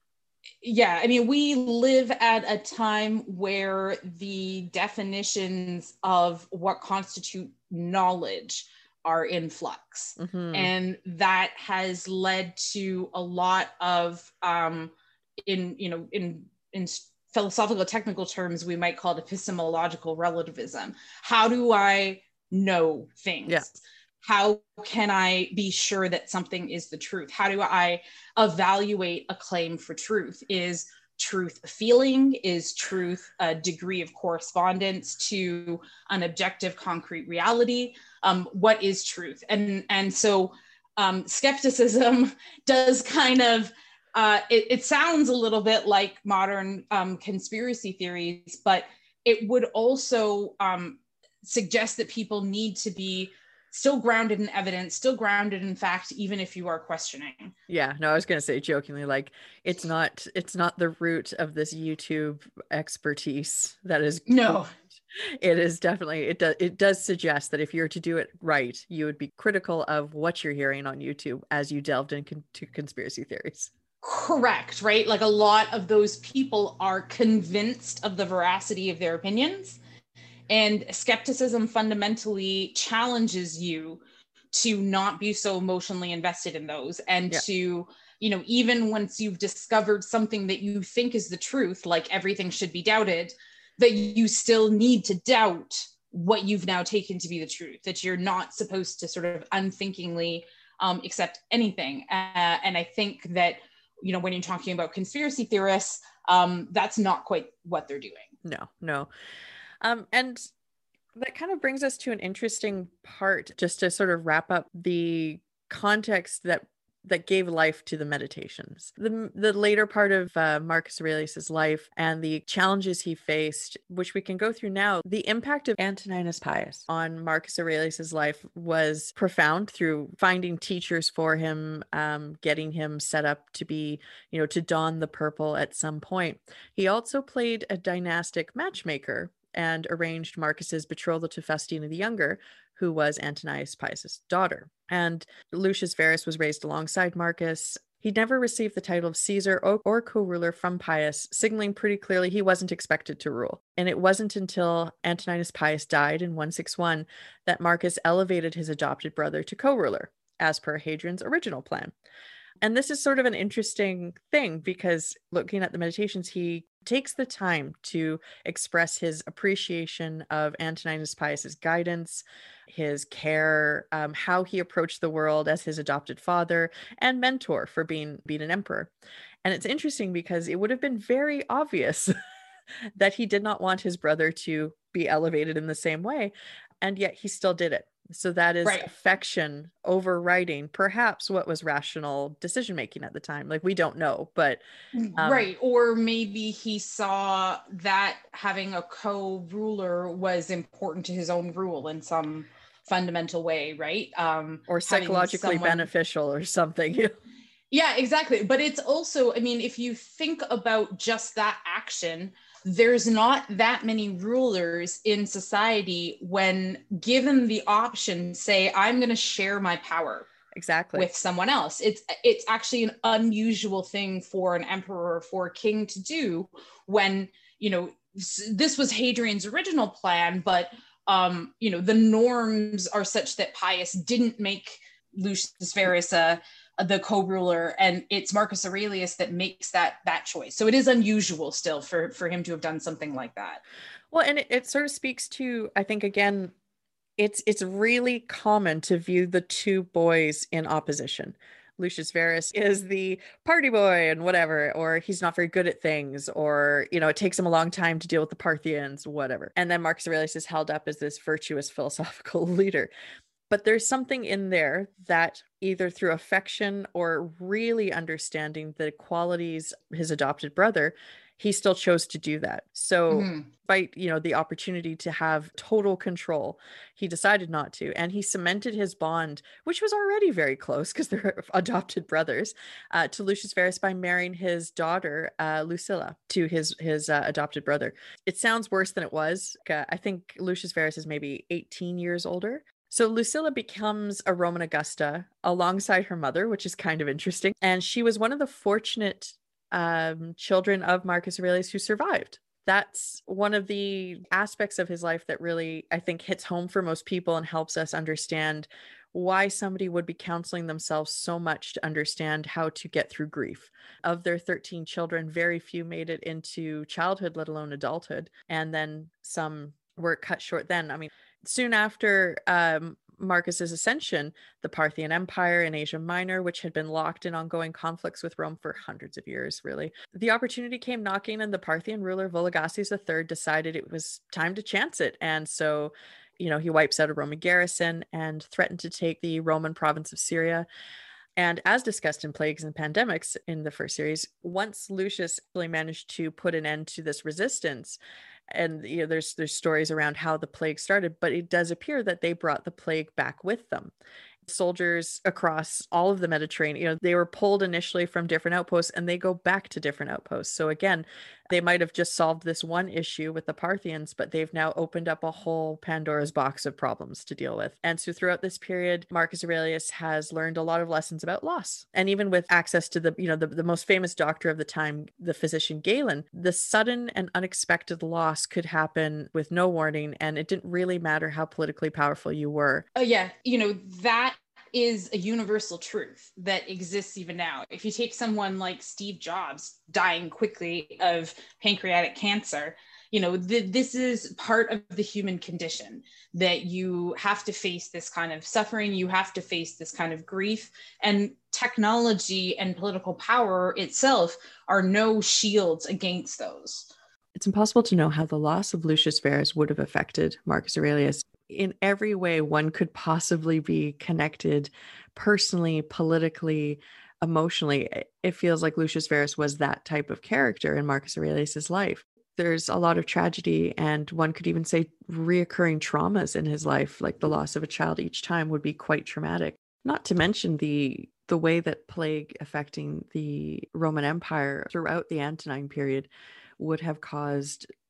yeah, I mean, we live at a time where the definitions of what constitute knowledge are in flux. Mm-hmm. And that has led to a lot of, um, in, you know, in, in philosophical technical terms, we might call it epistemological relativism. How do I know things? Yeah. How can I be sure that something is the truth? How do I evaluate a claim for truth? Is truth a feeling? Is truth a degree of correspondence to an objective, concrete reality? Um, what is truth? And, and so um, skepticism does kind of, uh, it, it sounds a little bit like modern um, conspiracy theories, but it would also um, suggest that people need to be still grounded in evidence, still grounded in fact, even if you are questioning. Yeah, no, I was going to say jokingly, like it's not, it's not the root of this YouTube expertise that is. No, it is definitely, it does, it does suggest that if you're to do it right, you would be critical of what you're hearing on YouTube as you delved into conspiracy theories. Correct, right? Like a lot of those people are convinced of the veracity of their opinions. And skepticism fundamentally challenges you to not be so emotionally invested in those and yeah. to, you know, even once you've discovered something that you think is the truth, like everything should be doubted, that you still need to doubt what you've now taken to be the truth, that you're not supposed to sort of unthinkingly um, accept anything. Uh, and I think that, you know, when you're talking about conspiracy theorists, um, that's not quite what they're doing. No, no. Um, and that kind of brings us to an interesting part, just to sort of wrap up the context that that gave life to the Meditations. The, the later part of uh, Marcus Aurelius's life and the challenges he faced, which we can go through now, the impact of Antoninus Pius on Marcus Aurelius's life was profound through finding teachers for him, um, getting him set up to be, you know, to don the purple at some point. He also played a dynastic matchmaker and arranged Marcus's betrothal to Faustina the Younger, who was Antoninus Pius's daughter. And Lucius Verus was raised alongside Marcus. He He never received the title of Caesar or, or co-ruler from Pius, signaling pretty clearly he wasn't expected to rule. And it wasn't until Antoninus Pius died in one sixty-one that Marcus elevated his adopted brother to co-ruler, as per Hadrian's original plan. And this is sort of an interesting thing because looking at the Meditations, he takes the time to express his appreciation of Antoninus Pius's guidance, his care, um, how he approached the world as his adopted father and mentor for being, being an emperor. And it's interesting because it would have been very obvious that he did not want his brother to be elevated in the same way, and yet he still did it. So that is right. Affection overriding perhaps what was rational decision making at the time. Like, we don't know, but um, right. Or maybe he saw that having a co-ruler was important to his own rule in some fundamental way, right? Um, or psychologically someone... beneficial or something. Yeah, exactly. But it's also, I mean, if you think about just that action, there's not that many rulers in society when given the option, say, I'm going to share my power exactly with someone else. It's it's actually an unusual thing for an emperor or for a king to do when, you know, this was Hadrian's original plan, but, um, you know, the norms are such that Pius didn't make Lucius Verus a the co-ruler, and it's Marcus Aurelius that makes that that choice. So it is unusual still for for him to have done something like that. Well, and it, it sort of speaks to, I think, again, it's it's really common to view the two boys in opposition. Lucius Verus is the party boy and whatever, or he's not very good at things, or, you know, it takes him a long time to deal with the Parthians, whatever. And then Marcus Aurelius is held up as this virtuous philosophical leader. But there's something in there that either through affection or really understanding the qualities of his adopted brother, he still chose to do that. So mm-hmm. despite, you know, the opportunity to have total control, he decided not to. And he cemented his bond, which was already very close because they're adopted brothers, uh, to Lucius Verus by marrying his daughter, uh, Lucilla, to his, his uh, adopted brother. It sounds worse than it was. Uh, I think Lucius Verus is maybe eighteen years older. So Lucilla becomes a Roman Augusta alongside her mother, which is kind of interesting. And she was one of the fortunate um, children of Marcus Aurelius who survived. That's one of the aspects of his life that really, I think, hits home for most people and helps us understand why somebody would be counseling themselves so much to understand how to get through grief. Of their thirteen children, very few made it into childhood, let alone adulthood. And then some were cut short then. I mean, soon after um, Marcus's ascension, the Parthian Empire in Asia Minor, which had been locked in ongoing conflicts with Rome for hundreds of years, really, the opportunity came knocking, and the Parthian ruler Vologases the third decided it was time to chance it. And so, you know, he wipes out a Roman garrison and threatened to take the Roman province of Syria. And as discussed in Plagues and Pandemics in the first series, once Lucius really managed to put an end to this resistance, and you know, there's there's stories around how the plague started, but it does appear that they brought the plague back with them. Soldiers across all of the Mediterranean, you know, they were pulled initially from different outposts and they go back to different outposts. So again, they might have just solved this one issue with the Parthians, but they've now opened up a whole Pandora's box of problems to deal with. And so throughout this period, Marcus Aurelius has learned a lot of lessons about loss. And even with access to the, you know, the, the most famous doctor of the time, the physician Galen, the sudden and unexpected loss could happen with no warning. And it didn't really matter how politically powerful you were. Oh yeah. You know, that is a universal truth that exists even now. If you take someone like Steve Jobs dying quickly of pancreatic cancer, you know, th- this is part of the human condition, that you have to face this kind of suffering, you have to face this kind of grief, and technology and political power itself are no shields against those. It's impossible to know how the loss of Lucius Verus would have affected Marcus Aurelius. In every way one could possibly be connected personally, politically, emotionally. It feels like Lucius Verus was that type of character in Marcus Aurelius's life. There's a lot of tragedy, and one could even say reoccurring traumas in his life, like the loss of a child each time would be quite traumatic. Not to mention the the way that plague affecting the Roman Empire throughout the Antonine period would have caused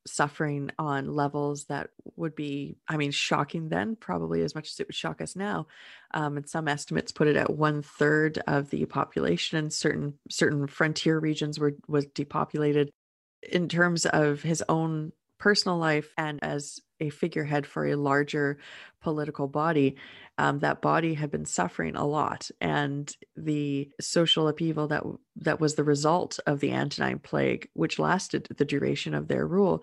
suffering on levels that would be, I mean, shocking then, probably as much as it would shock us now. Um, and some estimates put it at one third of the population, and certain certain frontier regions were was depopulated. In terms of his own personal life and as a figurehead for a larger political body, um, that body had been suffering a lot, and the social upheaval that that was the result of the Antonine Plague, which lasted the duration of their rule,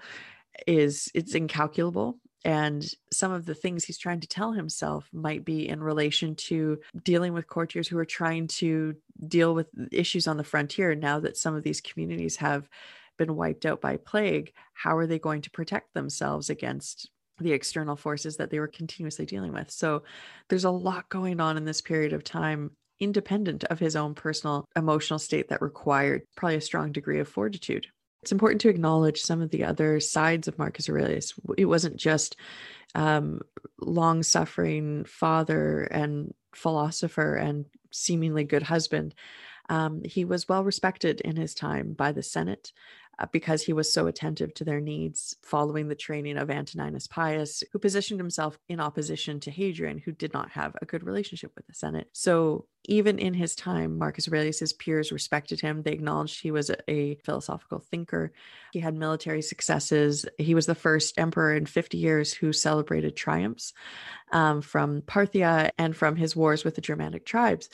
is it's incalculable. And some of the things he's trying to tell himself might be in relation to dealing with courtiers who are trying to deal with issues on the frontier. Now that some of these communities have been wiped out by plague, how are they going to protect themselves against the external forces that they were continuously dealing with? So there's a lot going on in this period of time, independent of his own personal emotional state, that required probably a strong degree of fortitude. It's important to acknowledge some of the other sides of Marcus Aurelius. It wasn't just um, long-suffering father and philosopher and seemingly good husband. Um, he was well respected in his time by the Senate, uh, because he was so attentive to their needs, following the training of Antoninus Pius, who positioned himself in opposition to Hadrian, who did not have a good relationship with the Senate. So even in his time, Marcus Aurelius's peers respected him. They acknowledged he was a, a philosophical thinker. He had military successes. He was the first emperor in fifty years who celebrated triumphs um, from Parthia and from his wars with the Germanic tribes.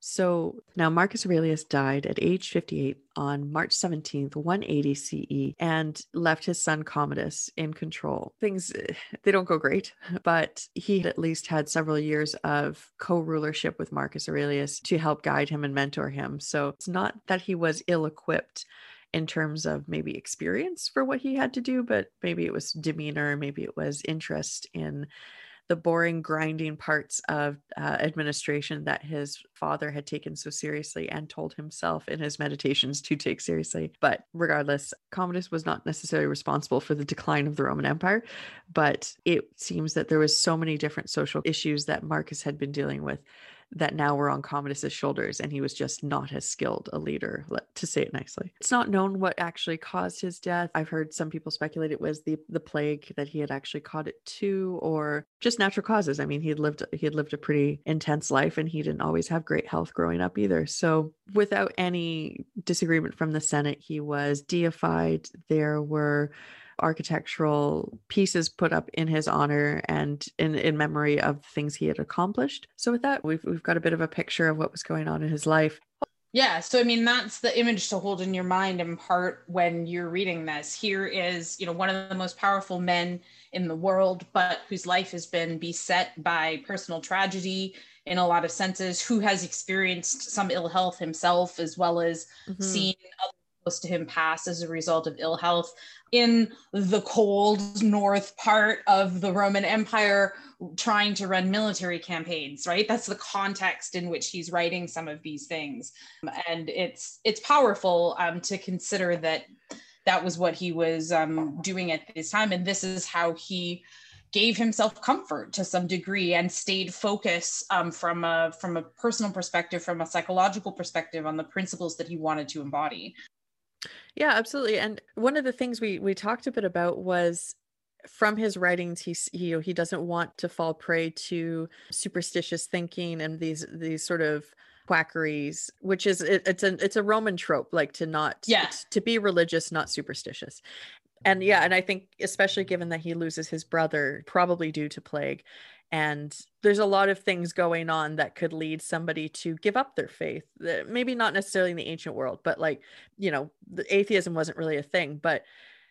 So now Marcus Aurelius died at age fifty-eight on March seventeenth, one eighty C E, and left his son Commodus in control. Things, they don't go great, but he at least had several years of co-rulership with Marcus Aurelius to help guide him and mentor him. So it's not that he was ill-equipped in terms of maybe experience for what he had to do, but maybe it was demeanor, maybe it was interest in the boring, grinding parts of uh, administration that his father had taken so seriously and told himself in his meditations to take seriously. But regardless, Commodus was not necessarily responsible for the decline of the Roman Empire, but it seems that there was so many different social issues that Marcus had been dealing with that now were on Commodus's shoulders, and he was just not as skilled a leader, to say it nicely. It's not known what actually caused his death. I've heard some people speculate it was the the plague, that he had actually caught it too, or just natural causes. I mean, he had lived he had lived a pretty intense life, and he didn't always have great health growing up either. So without any disagreement from the Senate, he was deified. There were architectural pieces put up in his honor and in, in memory of the things he had accomplished. So with that, we've, we've got a bit of a picture of what was going on in his life. Yeah, so I mean, that's the image to hold in your mind in part when you're reading this. Here is, you know, one of the most powerful men in the world, but whose life has been beset by personal tragedy in a lot of senses, who has experienced some ill health himself, as well as mm-hmm. seen others close to him pass as a result of ill health in the cold north part of the Roman Empire, trying to run military campaigns, right? That's the context in which he's writing some of these things. And it's it's powerful um, to consider that that was what he was um, doing at this time. And this is how he gave himself comfort to some degree and stayed focused um, from a from a personal perspective, from a psychological perspective, on the principles that he wanted to embody. Yeah, absolutely. And one of the things we we talked a bit about was from his writings, he he, you know, he doesn't want to fall prey to superstitious thinking and these these sort of quackeries, which is it, it's a it's a Roman trope, like to not yeah. to be religious, not superstitious. And yeah, and I think especially given that he loses his brother, probably due to plague, and there's a lot of things going on that could lead somebody to give up their faith. Maybe not necessarily in the ancient world, but like, you know, the atheism wasn't really a thing, but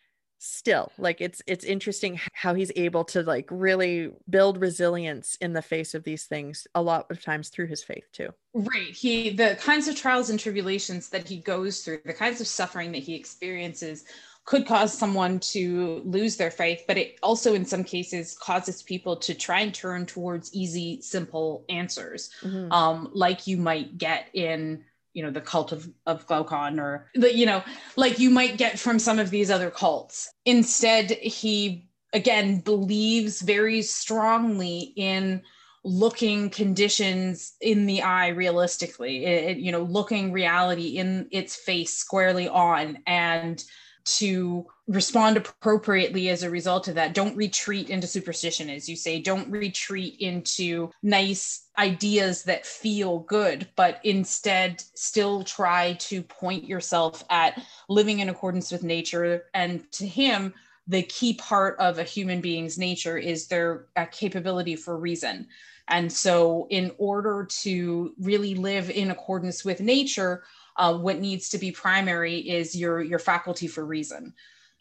still, like it's it's interesting how he's able to like really build resilience in the face of these things, a lot of times through his faith too. Right. He the kinds of trials and tribulations that he goes through, the kinds of suffering that he experiences could cause someone to lose their faith, but it also in some cases causes people to try and turn towards easy, simple answers, mm-hmm. um, like you might get in, you know, the cult of, of Glaucon, or the, you know, like you might get from some of these other cults. Instead, he, again, believes very strongly in looking conditions in the eye realistically, it, you know, looking reality in its face squarely on, and to respond appropriately as a result of that. Don't retreat into superstition, as you say. Don't retreat into nice ideas that feel good, but instead still try to point yourself at living in accordance with nature. And to him, the key part of a human being's nature is their uh, capability for reason. And so in order to really live in accordance with nature, uh, what needs to be primary is your, your faculty for reason.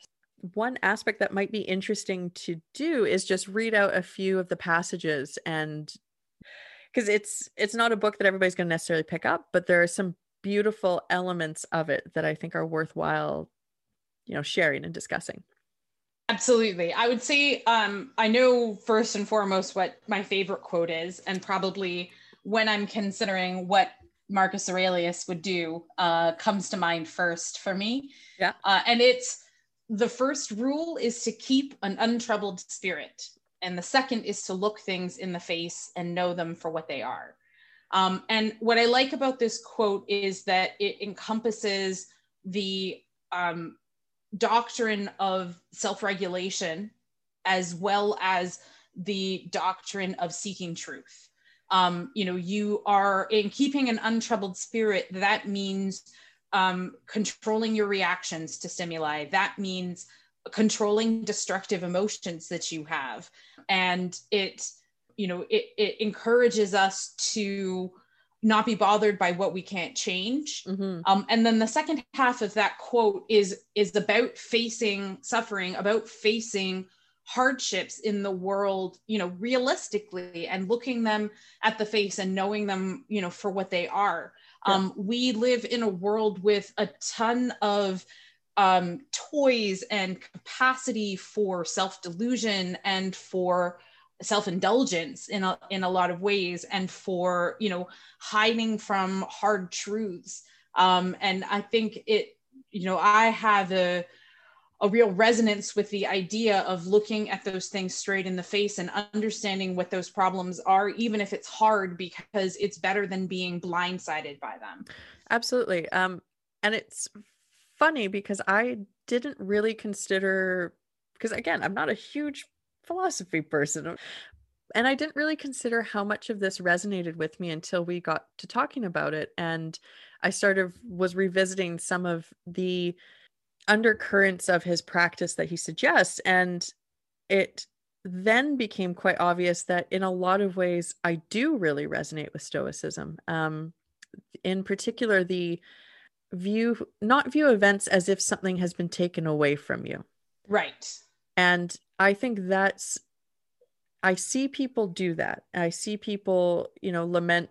One aspect that might be interesting to do is just read out a few of the passages, and because it's it's not a book that everybody's going to necessarily pick up, but there are some beautiful elements of it that I think are worthwhile, you know, sharing and discussing. Absolutely. I would say um, I know first and foremost what my favorite quote is, and probably when I'm considering what Marcus Aurelius would do uh, comes to mind first for me. Yeah. Uh, and it's, the first rule is to keep an untroubled spirit. And the second is to look things in the face and know them for what they are. Um, and what I like about this quote is that it encompasses the um, doctrine of self-regulation as well as the doctrine of seeking truth. Um, you know, you are in keeping an untroubled spirit. That means um, controlling your reactions to stimuli. That means controlling destructive emotions that you have. And it, you know, it, it encourages us to not be bothered by what we can't change. Mm-hmm. Um, and then the second half of that quote is, is about facing suffering, about facing hardships in the world, you know, realistically, and looking them at the face and knowing them, you know, for what they are. Yeah. Um, we live in a world with a ton of um, toys and capacity for self-delusion and for self-indulgence in a, in a lot of ways, and for, you know, hiding from hard truths. Um, and I think it, you know, I have a, a real resonance with the idea of looking at those things straight in the face and understanding what those problems are, even if it's hard, because it's better than being blindsided by them. Absolutely. Um, and it's funny because I didn't really consider, because again, I'm not a huge philosophy person, and I didn't really consider how much of this resonated with me until we got to talking about it. And I started was revisiting some of the undercurrents of his practice that he suggests. And it then became quite obvious that in a lot of ways, I do really resonate with Stoicism. Um, in particular, the view, not view events as if something has been taken away from you. Right. And I think that's, I see people do that. I see people, you know, lament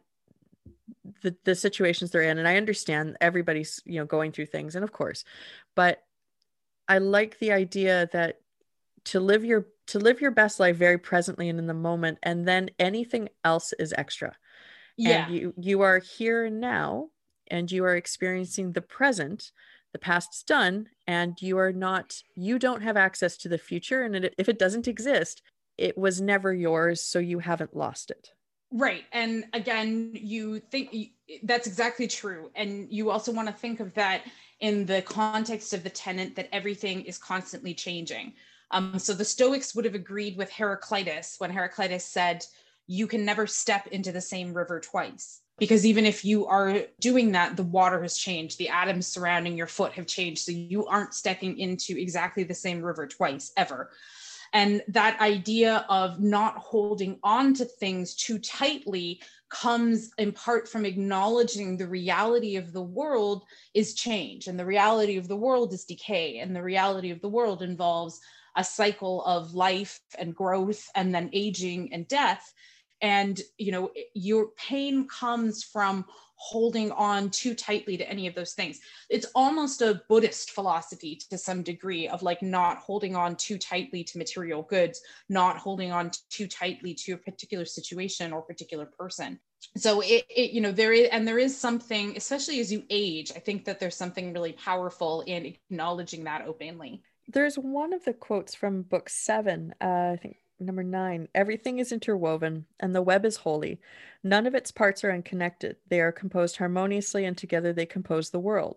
the, the situations they're in. And I understand everybody's, you know, going through things. And of course, but I like the idea that to live your, to live your best life very presently and in the moment, and then anything else is extra. Yeah. And you, you are here now, and you are experiencing the present. The past's done, and you are not, you don't have access to the future. And it, if it doesn't exist, it was never yours, so you haven't lost it. Right. And again, you think that's exactly true. And you also want to think of that in the context of the tenet that everything is constantly changing. Um, so the Stoics would have agreed with Heraclitus when Heraclitus said, you can never step into the same river twice. Because even if you are doing that, the water has changed. The atoms surrounding your foot have changed. So you aren't stepping into exactly the same river twice, ever. And that idea of not holding on to things too tightly comes in part from acknowledging the reality of the world is change. And the reality of the world is decay. And the reality of the world involves a cycle of life and growth, and then aging and death. And, you know, your pain comes from holding on too tightly to any of those things. It's almost a Buddhist philosophy to some degree of like not holding on too tightly to material goods, not holding on too tightly to a particular situation or particular person. So it, it you know, there is, and there is something, especially as you age, I think that there's something really powerful in acknowledging that openly. There's one of the quotes from book seven, uh, I think number nine. Everything is interwoven, and the web is holy. None of its parts are unconnected. They are composed harmoniously, and together they compose the world.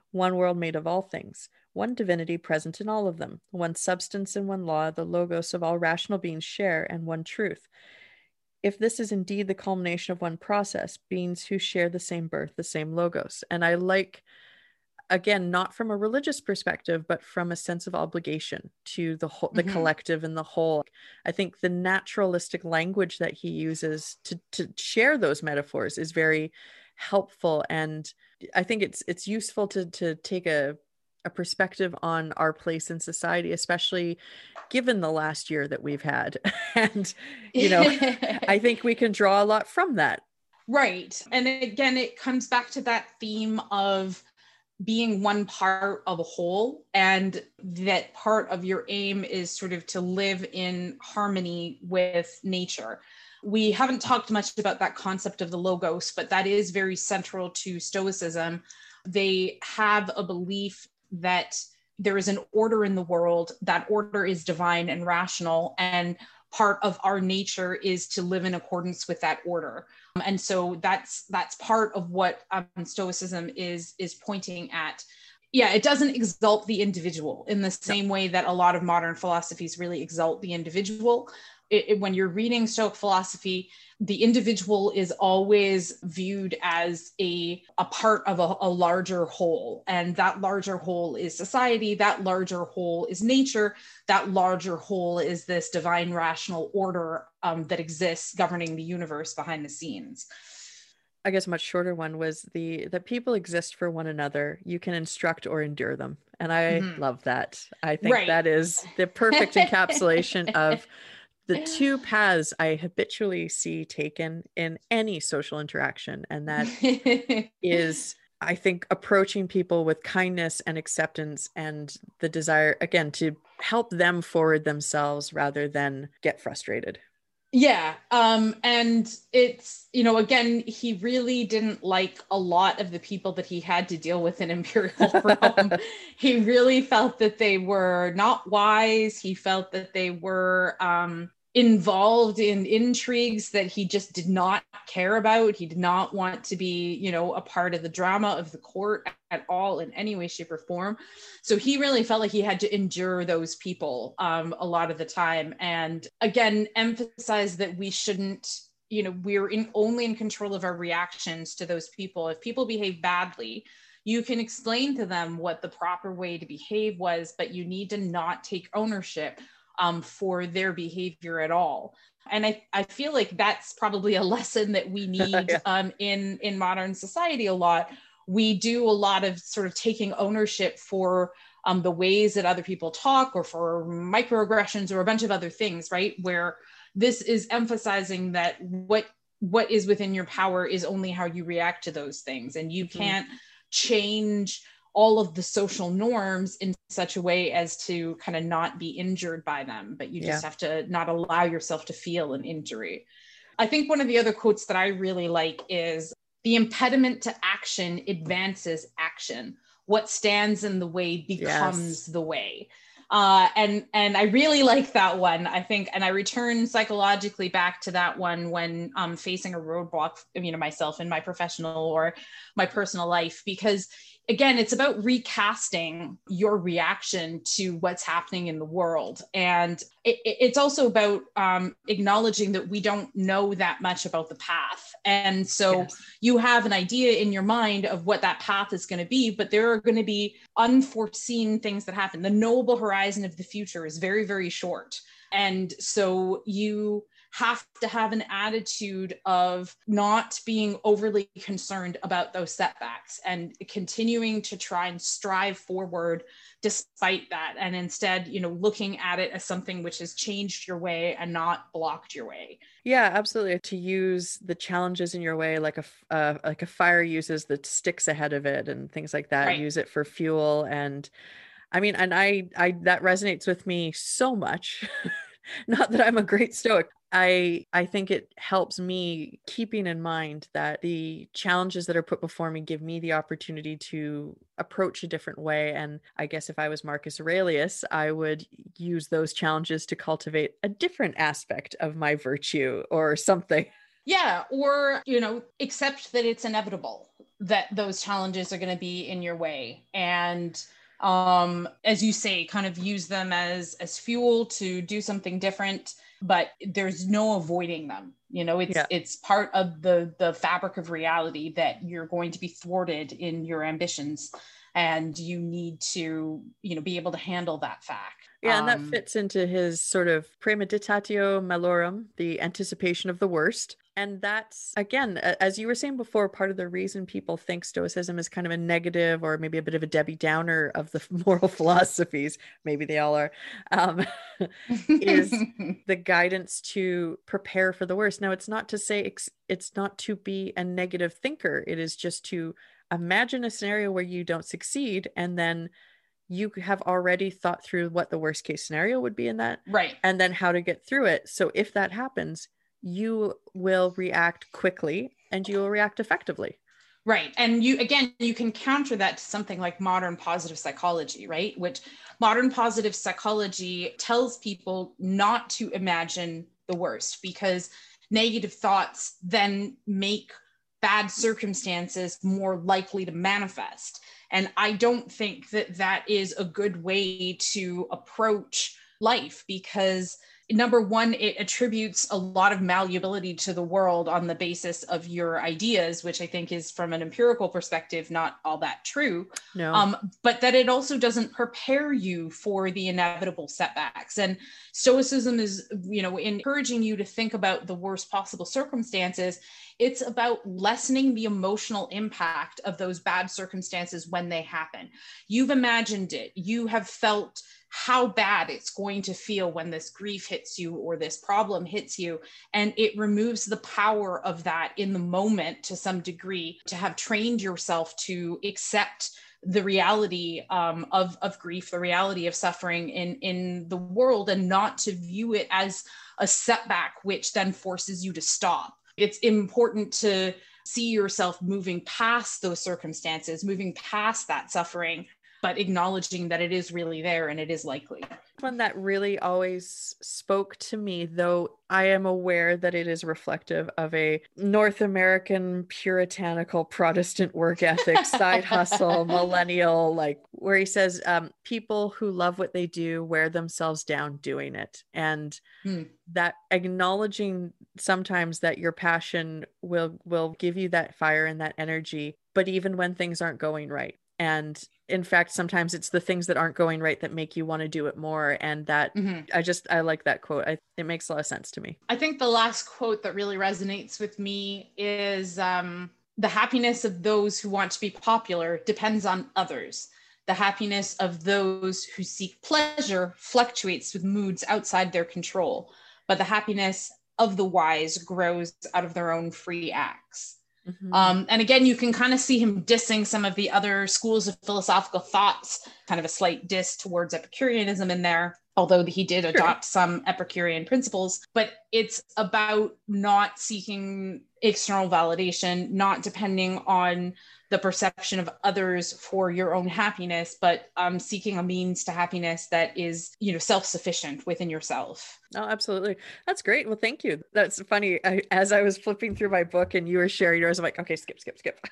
one world made of all things, one divinity present in all of them, one substance and one law, the logos of all rational beings share, and one truth. If this is indeed the culmination of one process, beings who share the same birth, the same logos. And I like, again, not from a religious perspective, but from a sense of obligation to the whole, the mm-hmm. collective and the whole. I think the naturalistic language that he uses to to share those metaphors is very helpful, and I think it's it's useful to to take a a perspective on our place in society, especially given the last year that we've had. And, you know, I think we can draw a lot from that. Right. And again, it comes back to that theme of being one part of a whole, and that part of your aim is sort of to live in harmony with nature. We haven't talked much about that concept of the logos, but that is very central to Stoicism. They have a belief that there is an order in the world. That order is divine and rational, and part of our nature is to live in accordance with that order. Um, and so that's that's part of what um, Stoicism is is pointing at. Yeah, it doesn't exalt the individual in the same way that a lot of modern philosophies really exalt the individual. It, it, when you're reading Stoic philosophy, the individual is always viewed as a, a part of a, a larger whole. And that larger whole is society. That larger whole is nature. That larger whole is this divine rational order um, that exists governing the universe behind the scenes. I guess a much shorter one was the that people exist for one another. You can instruct or endure them. And I mm-hmm. love that. I think right. that is the perfect encapsulation of the two paths I habitually see taken in any social interaction. And that is, I think, approaching people with kindness and acceptance and the desire, again, to help them forward themselves rather than get frustrated. Yeah. Um, and it's, you know, again, he really didn't like a lot of the people that he had to deal with in Imperial Rome. He really felt that they were not wise. He felt that they were um, involved in intrigues that he just did not care about. He did not want to be, you know, a part of the drama of the court at all in any way, shape, or form. So he really felt like he had to endure those people um, a lot of the time. And again, emphasize that we shouldn't, you know, we're in only in control of our reactions to those people. If people behave badly, you can explain to them what the proper way to behave was, but you need to not take ownership um, for their behavior at all. And I, I feel like that's probably a lesson that we need yeah. um, in, in modern society a lot. We do a lot of sort of taking ownership for um, the ways that other people talk, or for microaggressions, or a bunch of other things, right? Where this is emphasizing that what what is within your power is only how you react to those things. And you mm-hmm. can't change all of the social norms in such a way as to kind of not be injured by them, but you just yeah. have to not allow yourself to feel an injury. I think one of the other quotes that I really like is, "The impediment to action advances action. What stands in the way becomes yes. the way." Uh, and and I really like that one, I think, and I return psychologically back to that one when um, facing a roadblock, you know, myself in my professional or my personal life, because again, it's about recasting your reaction to what's happening in the world. And it, it's also about um, acknowledging that we don't know that much about the path. And so yes. you have an idea in your mind of what that path is going to be, but there are going to be unforeseen things that happen. The knowable horizon of the future is very, very short. And so you have to have an attitude of not being overly concerned about those setbacks and continuing to try and strive forward despite that. And instead, you know, looking at it as something which has changed your way and not blocked your way. Yeah, absolutely. To use the challenges in your way, like a, uh, like a fire uses the sticks ahead of it and things like that, right. Use it for fuel. And I mean, and I, I, that resonates with me so much. Not that I'm a great Stoic. I I think it helps me keeping in mind that the challenges that are put before me give me the opportunity to approach a different way. And I guess if I was Marcus Aurelius, I would use those challenges to cultivate a different aspect of my virtue or something. Yeah, or, you know, accept that it's inevitable. that those challenges are going to be in your way. And um, as you say, kind of use them as, as fuel to do something different, but there's no avoiding them. You know, it's, Yeah. it's part of the, the fabric of reality that you're going to be thwarted in your ambitions, and you need to, you know, be able to handle that fact. Yeah, and that Um, fits into his sort of premeditatio malorum, the anticipation of the worst. And that's, again, a- as you were saying before, part of the reason people think Stoicism is kind of a negative or maybe a bit of a Debbie Downer of the moral philosophies, maybe they all are, um, is the guidance to prepare for the worst. Now, it's not to say ex- it's not to be a negative thinker. It is just to imagine a scenario where you don't succeed, and then you have already thought through what the worst case scenario would be in that, right. and then how to get through it. So if that happens, you will react quickly and you will react effectively. Right. And you, again, you can counter that to something like modern positive psychology, right? Which modern positive psychology tells people not to imagine the worst, because negative thoughts then make bad circumstances more likely to manifest. And I don't think that that is a good way to approach life, because number one, it attributes a lot of malleability to the world on the basis of your ideas, which I think is, from an empirical perspective, not all that true. No. Um, but that it also doesn't prepare you for the inevitable setbacks. And Stoicism is, you know, encouraging you to think about the worst possible circumstances. It's about lessening the emotional impact of those bad circumstances when they happen. You've imagined it. You have felt how bad it's going to feel when this grief hits you or this problem hits you. And it removes the power of that in the moment to some degree, to have trained yourself to accept the reality um, of, of grief, the reality of suffering in, in the world, and not to view it as a setback, which then forces you to stop. It's important to see yourself moving past those circumstances, moving past that suffering, but acknowledging that it is really there and it is likely. One that really always spoke to me, though I am aware that it is reflective of a North American puritanical Protestant work ethic, side hustle, millennial, like where he says, um, people who love what they do wear themselves down doing it. And Hmm. that acknowledging sometimes that your passion will will give you that fire and that energy, but even when things aren't going right. And in fact, sometimes it's the things that aren't going right that make you want to do it more. And that mm-hmm. I just, I like that quote. I, it makes a lot of sense to me. I think the last quote that really resonates with me is um, the happiness of those who want to be popular depends on others. The happiness of those who seek pleasure fluctuates with moods outside their control, but the happiness of the wise grows out of their own free acts. Mm-hmm. Um, and again, you can kind of see him dissing some of the other schools of philosophical thoughts, kind of a slight diss towards Epicureanism in there, although he did adopt sure. some Epicurean principles. But it's about not seeking external validation, not depending on the perception of others for your own happiness, but um, seeking a means to happiness that is, you know, self-sufficient within yourself. Oh, absolutely. That's great. Well, thank you. That's funny. I, as I was flipping through my book and you were sharing yours, I'm like, okay, skip, skip, skip.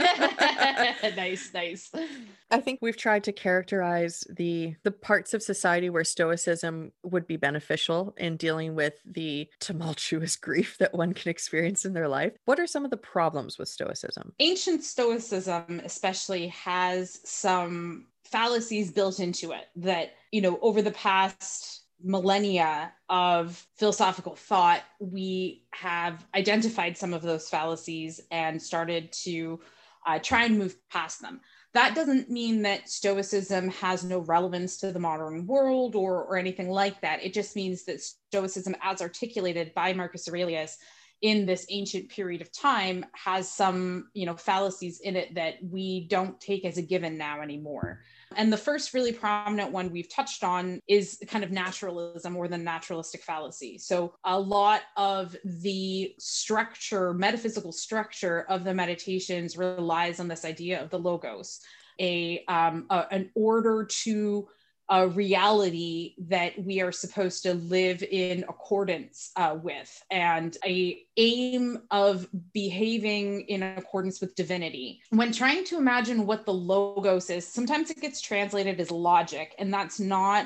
Nice, nice. I think we've tried to characterize the the parts of society where Stoicism would be beneficial in dealing with the tumultuous grief that one can experience in their life. What are some of the problems with Stoicism? Ancient Stoicism especially has some fallacies built into it that, you know, over the past millennia of philosophical thought, we have identified some of those fallacies and started to uh, try and move past them. That doesn't mean that Stoicism has no relevance to the modern world or, or anything like that. It just means that Stoicism, as articulated by Marcus Aurelius in this ancient period of time, has some, you know, fallacies in it that we don't take as a given now anymore. And the first really prominent one we've touched on is kind of naturalism, or the naturalistic fallacy. So a lot of the structure, metaphysical structure of the meditations relies on this idea of the logos, a, um, a an order to a reality that we are supposed to live in accordance uh, with, and a aim of behaving in accordance with divinity. When trying to imagine what the logos is, sometimes it gets translated as logic, and that's not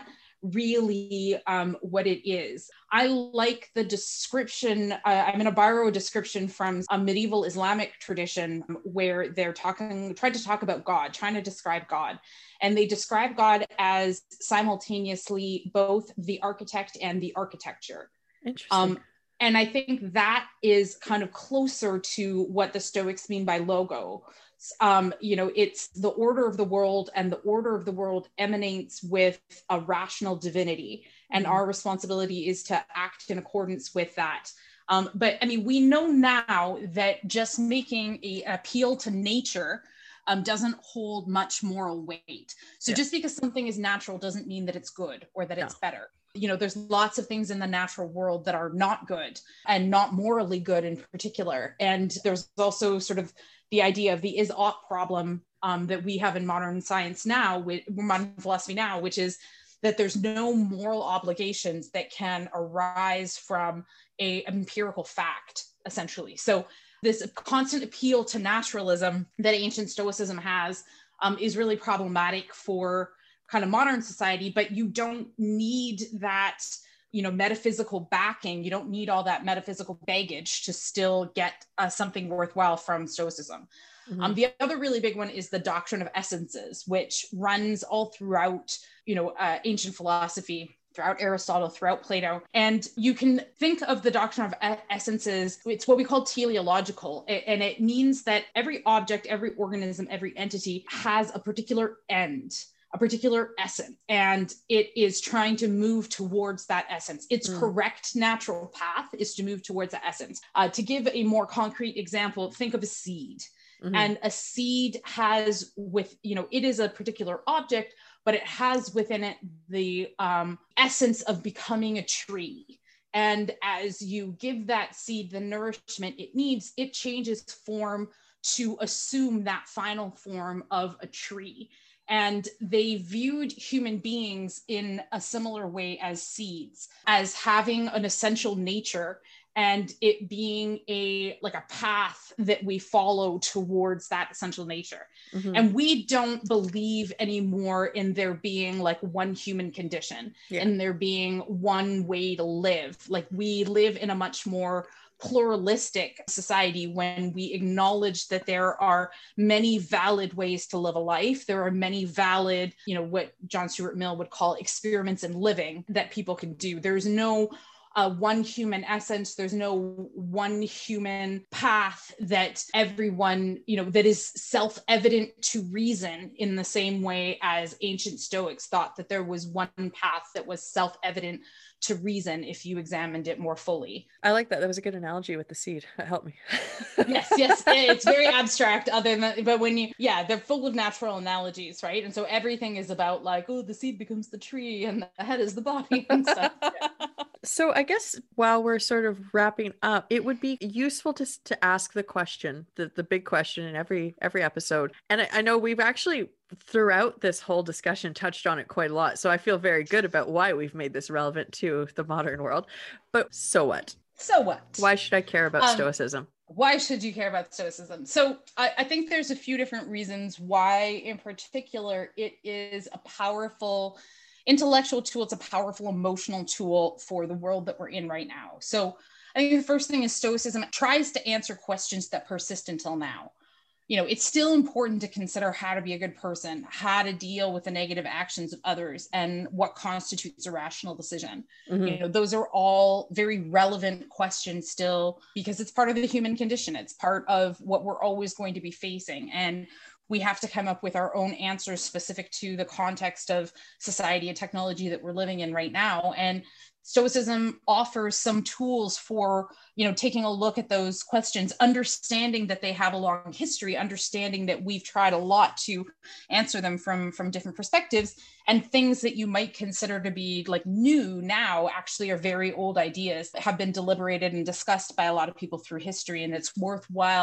really um, what it is. I like the description, uh, I'm going to borrow a description from a medieval Islamic tradition where they're talking, trying to talk about God, trying to describe God. And they describe God as simultaneously both the architect and the architecture. Interesting. Um, and I think that is kind of closer to what the Stoics mean by logo. Um, you know, it's the order of the world, and the order of the world emanates with a rational divinity. And our responsibility is to act in accordance with that. Um, but I mean, we know now that just making a, an appeal to nature um, doesn't hold much moral weight. So yeah. Just because something is natural doesn't mean that it's good or that it's no. better. You know, there's lots of things in the natural world that are not good and not morally good in particular. And there's also sort of the idea of the is-ought problem um, that we have in modern science now, with modern philosophy now, which is that there's no moral obligations that can arise from a empirical fact, essentially. So this constant appeal to naturalism that ancient Stoicism has um, is really problematic for kind of modern society, but you don't need that, you know, metaphysical backing. You don't need all that metaphysical baggage to still get uh, something worthwhile from Stoicism. Mm-hmm. Um, the other really big one is the doctrine of essences, which runs all throughout, you know, uh, ancient philosophy, throughout Aristotle, throughout Plato. And you can think of the doctrine of essences, it's what we call teleological. And it means that every object, every organism, every entity has a particular end, a particular essence, and it is trying to move towards that essence. Its mm. correct natural path is to move towards that essence. Uh, to give a more concrete example, think of a seed. Mm-hmm. And a seed has with, you know, it is a particular object, but it has within it the um, essence of becoming a tree. And as you give that seed the nourishment it needs, it changes form to assume that final form of a tree. And they viewed human beings in a similar way as seeds, as having an essential nature and it being a like a path that we follow towards that essential nature. Mm-hmm. And we don't believe anymore in there being like one human condition yeah. and there being one way to live. Like we live in a much more pluralistic society when we acknowledge that there are many valid ways to live a life. There are many valid, you know, what John Stuart Mill would call experiments in living that people can do. There's no uh, one human essence. There's no one human path that everyone, you know, that is self-evident to reason in the same way as ancient Stoics thought that there was one path that was self-evident to reason if you examined it more fully. I like that. That was a good analogy with the seed. That helped me. yes, yes. It's very abstract other than, but when you, yeah, they're full of natural analogies, right? And so everything is about like, oh, the seed becomes the tree and the head is the body and stuff. Yeah. So I guess while we're sort of wrapping up, it would be useful to to ask the question, the, the big question in every every episode. And I, I know we've actually throughout this whole discussion touched on it quite a lot. So I feel very good about why we've made this relevant to the modern world. But so what? So what? Why should I care about um, Stoicism? Why should you care about Stoicism? So I, I think there's a few different reasons why in particular it is a powerful intellectual tool. It's a powerful emotional tool for the world that we're in right now. So I think the first thing is Stoicism tries to answer questions that persist until now. You know, it's still important to consider how to be a good person, how to deal with the negative actions of others, and what constitutes a rational decision. Mm-hmm. You know, those are all very relevant questions still, because it's part of the human condition. It's part of what we're always going to be facing. And we have to come up with our own answers specific to the context of society and technology that we're living in right now. And Stoicism offers some tools for, you know, taking a look at those questions, understanding that they have a long history, understanding that we've tried a lot to answer them from, from different perspectives, and things that you might consider to be like new now actually are very old ideas that have been deliberated and discussed by a lot of people through history. And it's worthwhile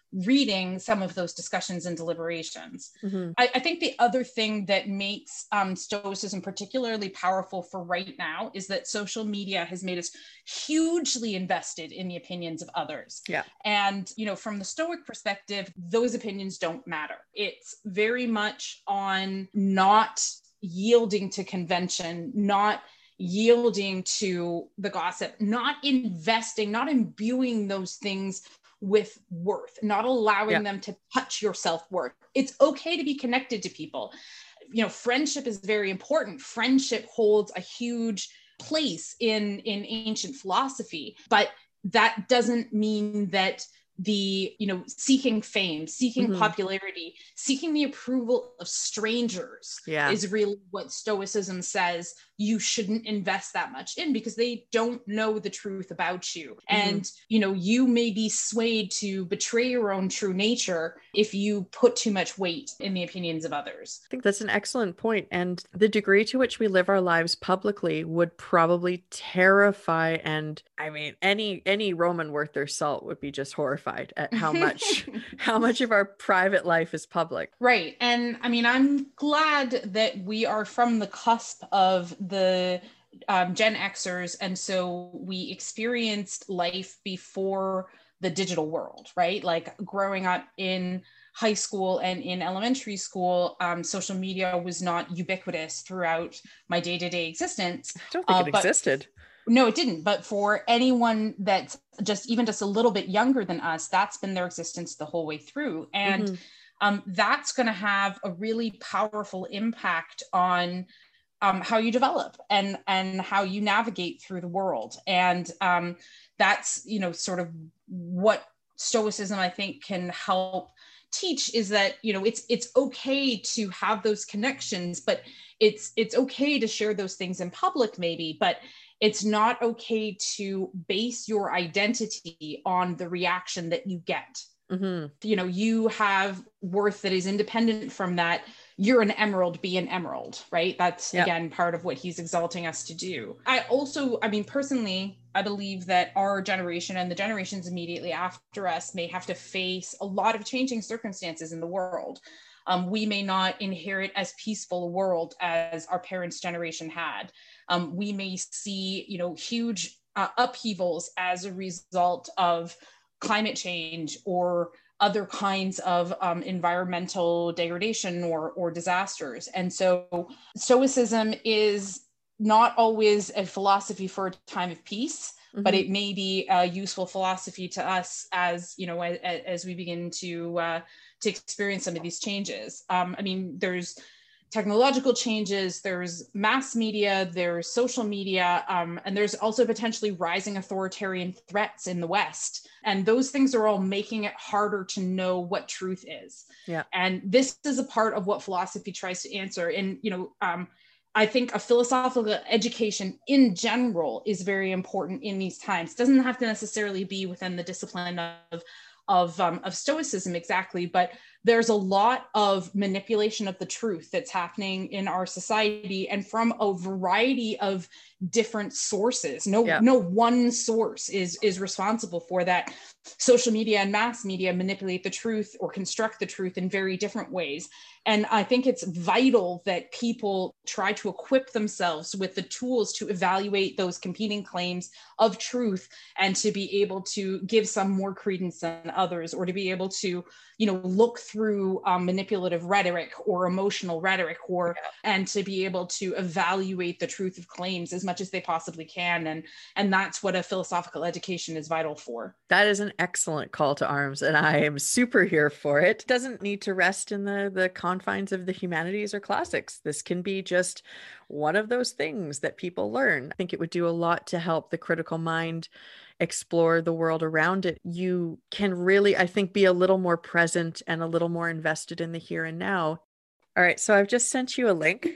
reading some of those discussions and deliberations. Mm-hmm. I, I think the other thing that makes um, Stoicism particularly powerful for right now is that social media has made us hugely invested in the opinions of others. Yeah. And, you know, from the Stoic perspective, those opinions don't matter. It's very much on not yielding to convention, not yielding to the gossip, not investing, not imbuing those things with worth, not allowing yeah. them to touch your self-worth. It's okay to be connected to people. You know, friendship is very important. Friendship holds a huge place in, in ancient philosophy, but that doesn't mean that the, you know, seeking fame, seeking mm-hmm. popularity, seeking the approval of strangers yeah. is really what Stoicism says you shouldn't invest that much in, because they don't know the truth about you. Mm-hmm. And, you know, you may be swayed to betray your own true nature if you put too much weight in the opinions of others. I think that's an excellent point. And the degree to which we live our lives publicly would probably terrify, and I mean, any any Roman worth their salt would be just horrified at how much how much of our private life is public. Right. And I mean, I'm glad that we are from the cusp of the um, Gen Xers. And so we experienced life before the digital world, right? Like growing up in high school and in elementary school, um, social media was not ubiquitous throughout my day-to-day existence. I don't think uh, it but- existed. No, it didn't. But for anyone that's just even just a little bit younger than us, that's been their existence the whole way through. And mm-hmm. um, that's going to have a really powerful impact on um, how you develop and, and how you navigate through the world. And um, that's, you know, sort of what Stoicism, I think, can help teach, is that, you know, it's it's okay to have those connections, but it's it's okay to share those things in public maybe, but it's not okay to base your identity on the reaction that you get. Mm-hmm. You know, you have worth that is independent from that. You're an emerald, be an emerald, right? That's, yep. again, part of what he's exalting us to do. I also, I mean, personally, I believe that our generation and the generations immediately after us may have to face a lot of changing circumstances in the world. Um, we may not inherit as peaceful a world as our parents' generation had. Um, we may see, you know, huge uh, upheavals as a result of climate change or other kinds of um, environmental degradation or, or disasters. And so Stoicism is not always a philosophy for a time of peace, mm-hmm. but it may be a useful philosophy to us as, you know, as, as we begin to uh, to experience some of these changes. Um, I mean, there's technological changes, there's mass media, there's social media, um, and there's also potentially rising authoritarian threats in the West. And those things are all making it harder to know what truth is. Yeah. And this is a part of what philosophy tries to answer. And, you know, um, I think a philosophical education in general is very important in these times. It doesn't have to necessarily be within the discipline of of, um, of Stoicism exactly, but there's a lot of manipulation of the truth that's happening in our society, and from a variety of different sources. No, yeah. no one source is, is responsible for that. Social media and mass media manipulate the truth or construct the truth in very different ways. And I think it's vital that people try to equip themselves with the tools to evaluate those competing claims of truth and to be able to give some more credence than others, or to be able to, you know, look through um, manipulative rhetoric or emotional rhetoric, or yeah. and to be able to evaluate the truth of claims as much as they possibly can. And, and that's what a philosophical education is vital for. That is an excellent call to arms, and I am super here for it. It doesn't need to rest in the, the confines of the humanities or classics. This can be just one of those things that people learn. I think it would do a lot to help the critical mind explore the world around it. You can really, I think, be a little more present and a little more invested in the here and now. All right, so I've just sent you a link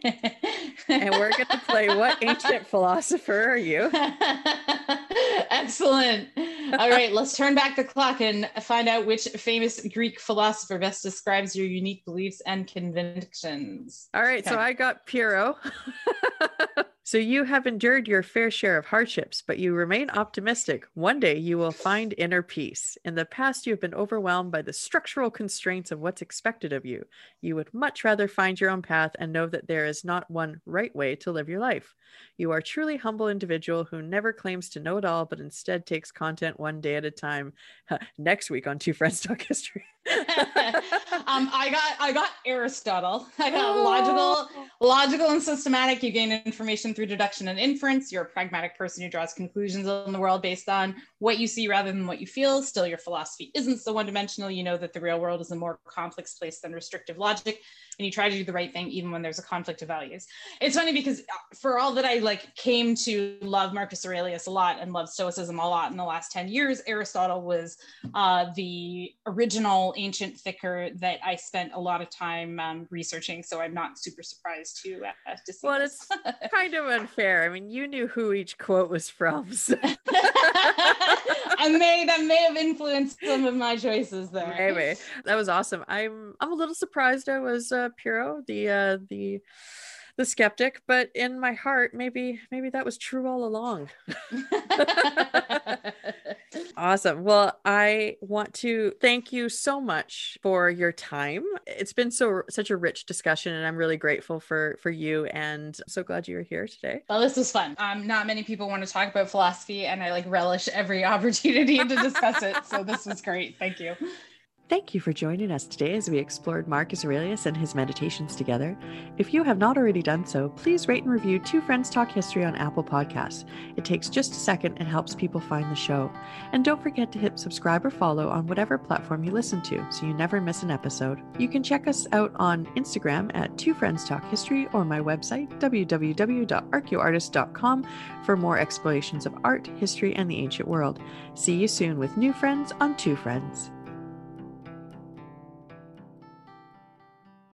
and we're going to play What Ancient Philosopher Are You? Excellent. All right, let's turn back the clock and find out which famous Greek philosopher best describes your unique beliefs and convictions. All right, okay. So I got Pyrrho. So you have endured your fair share of hardships, but you remain optimistic. One day you will find inner peace. In the past, you have been overwhelmed by the structural constraints of what's expected of you. You would much rather find your own path and know that there is not one right way to live your life. You are a truly humble individual who never claims to know it all, but instead takes content one day at a time. Next week on Two Friends Talk History. um, I got I got Aristotle. I got logical, logical and systematic. You gain information through deduction and inference. You're a pragmatic person who draws conclusions on the world based on what you see rather than what you feel. Still, your philosophy isn't so one-dimensional. You know that the real world is a more complex place than restrictive logic, and you try to do the right thing even when there's a conflict of values. It's funny because for all that I like came to love Marcus Aurelius a lot and love Stoicism a lot in the last ten years, Aristotle was uh, the original ancient thinker that I spent a lot of time um, researching. So I'm not super surprised to, uh, to see Well, this. It's kind of unfair. I mean, you knew who each quote was from. So. I may that may have influenced some of my choices there. Maybe. That was awesome. I'm I'm a little surprised I was uh, Pyrrho, the uh, the the skeptic, but in my heart, maybe maybe that was true all along. Awesome. Well, I want to thank you so much for your time. It's been so such a rich discussion, and I'm really grateful for for you, and I'm so glad you were here today. Well, this was fun. Um, not many people want to talk about philosophy, and I like relish every opportunity to discuss it. So this was great. Thank you. Thank you for joining us today as we explored Marcus Aurelius and his meditations together. If you have not already done so, please rate and review Two Friends Talk History on Apple Podcasts. It takes just a second and helps people find the show. And don't forget to hit subscribe or follow on whatever platform you listen to so you never miss an episode. You can check us out on Instagram at Two Friends Talk History or my website, w w w dot archaeoartist dot com, for more explorations of art, history, and the ancient world. See you soon with new friends on Two Friends.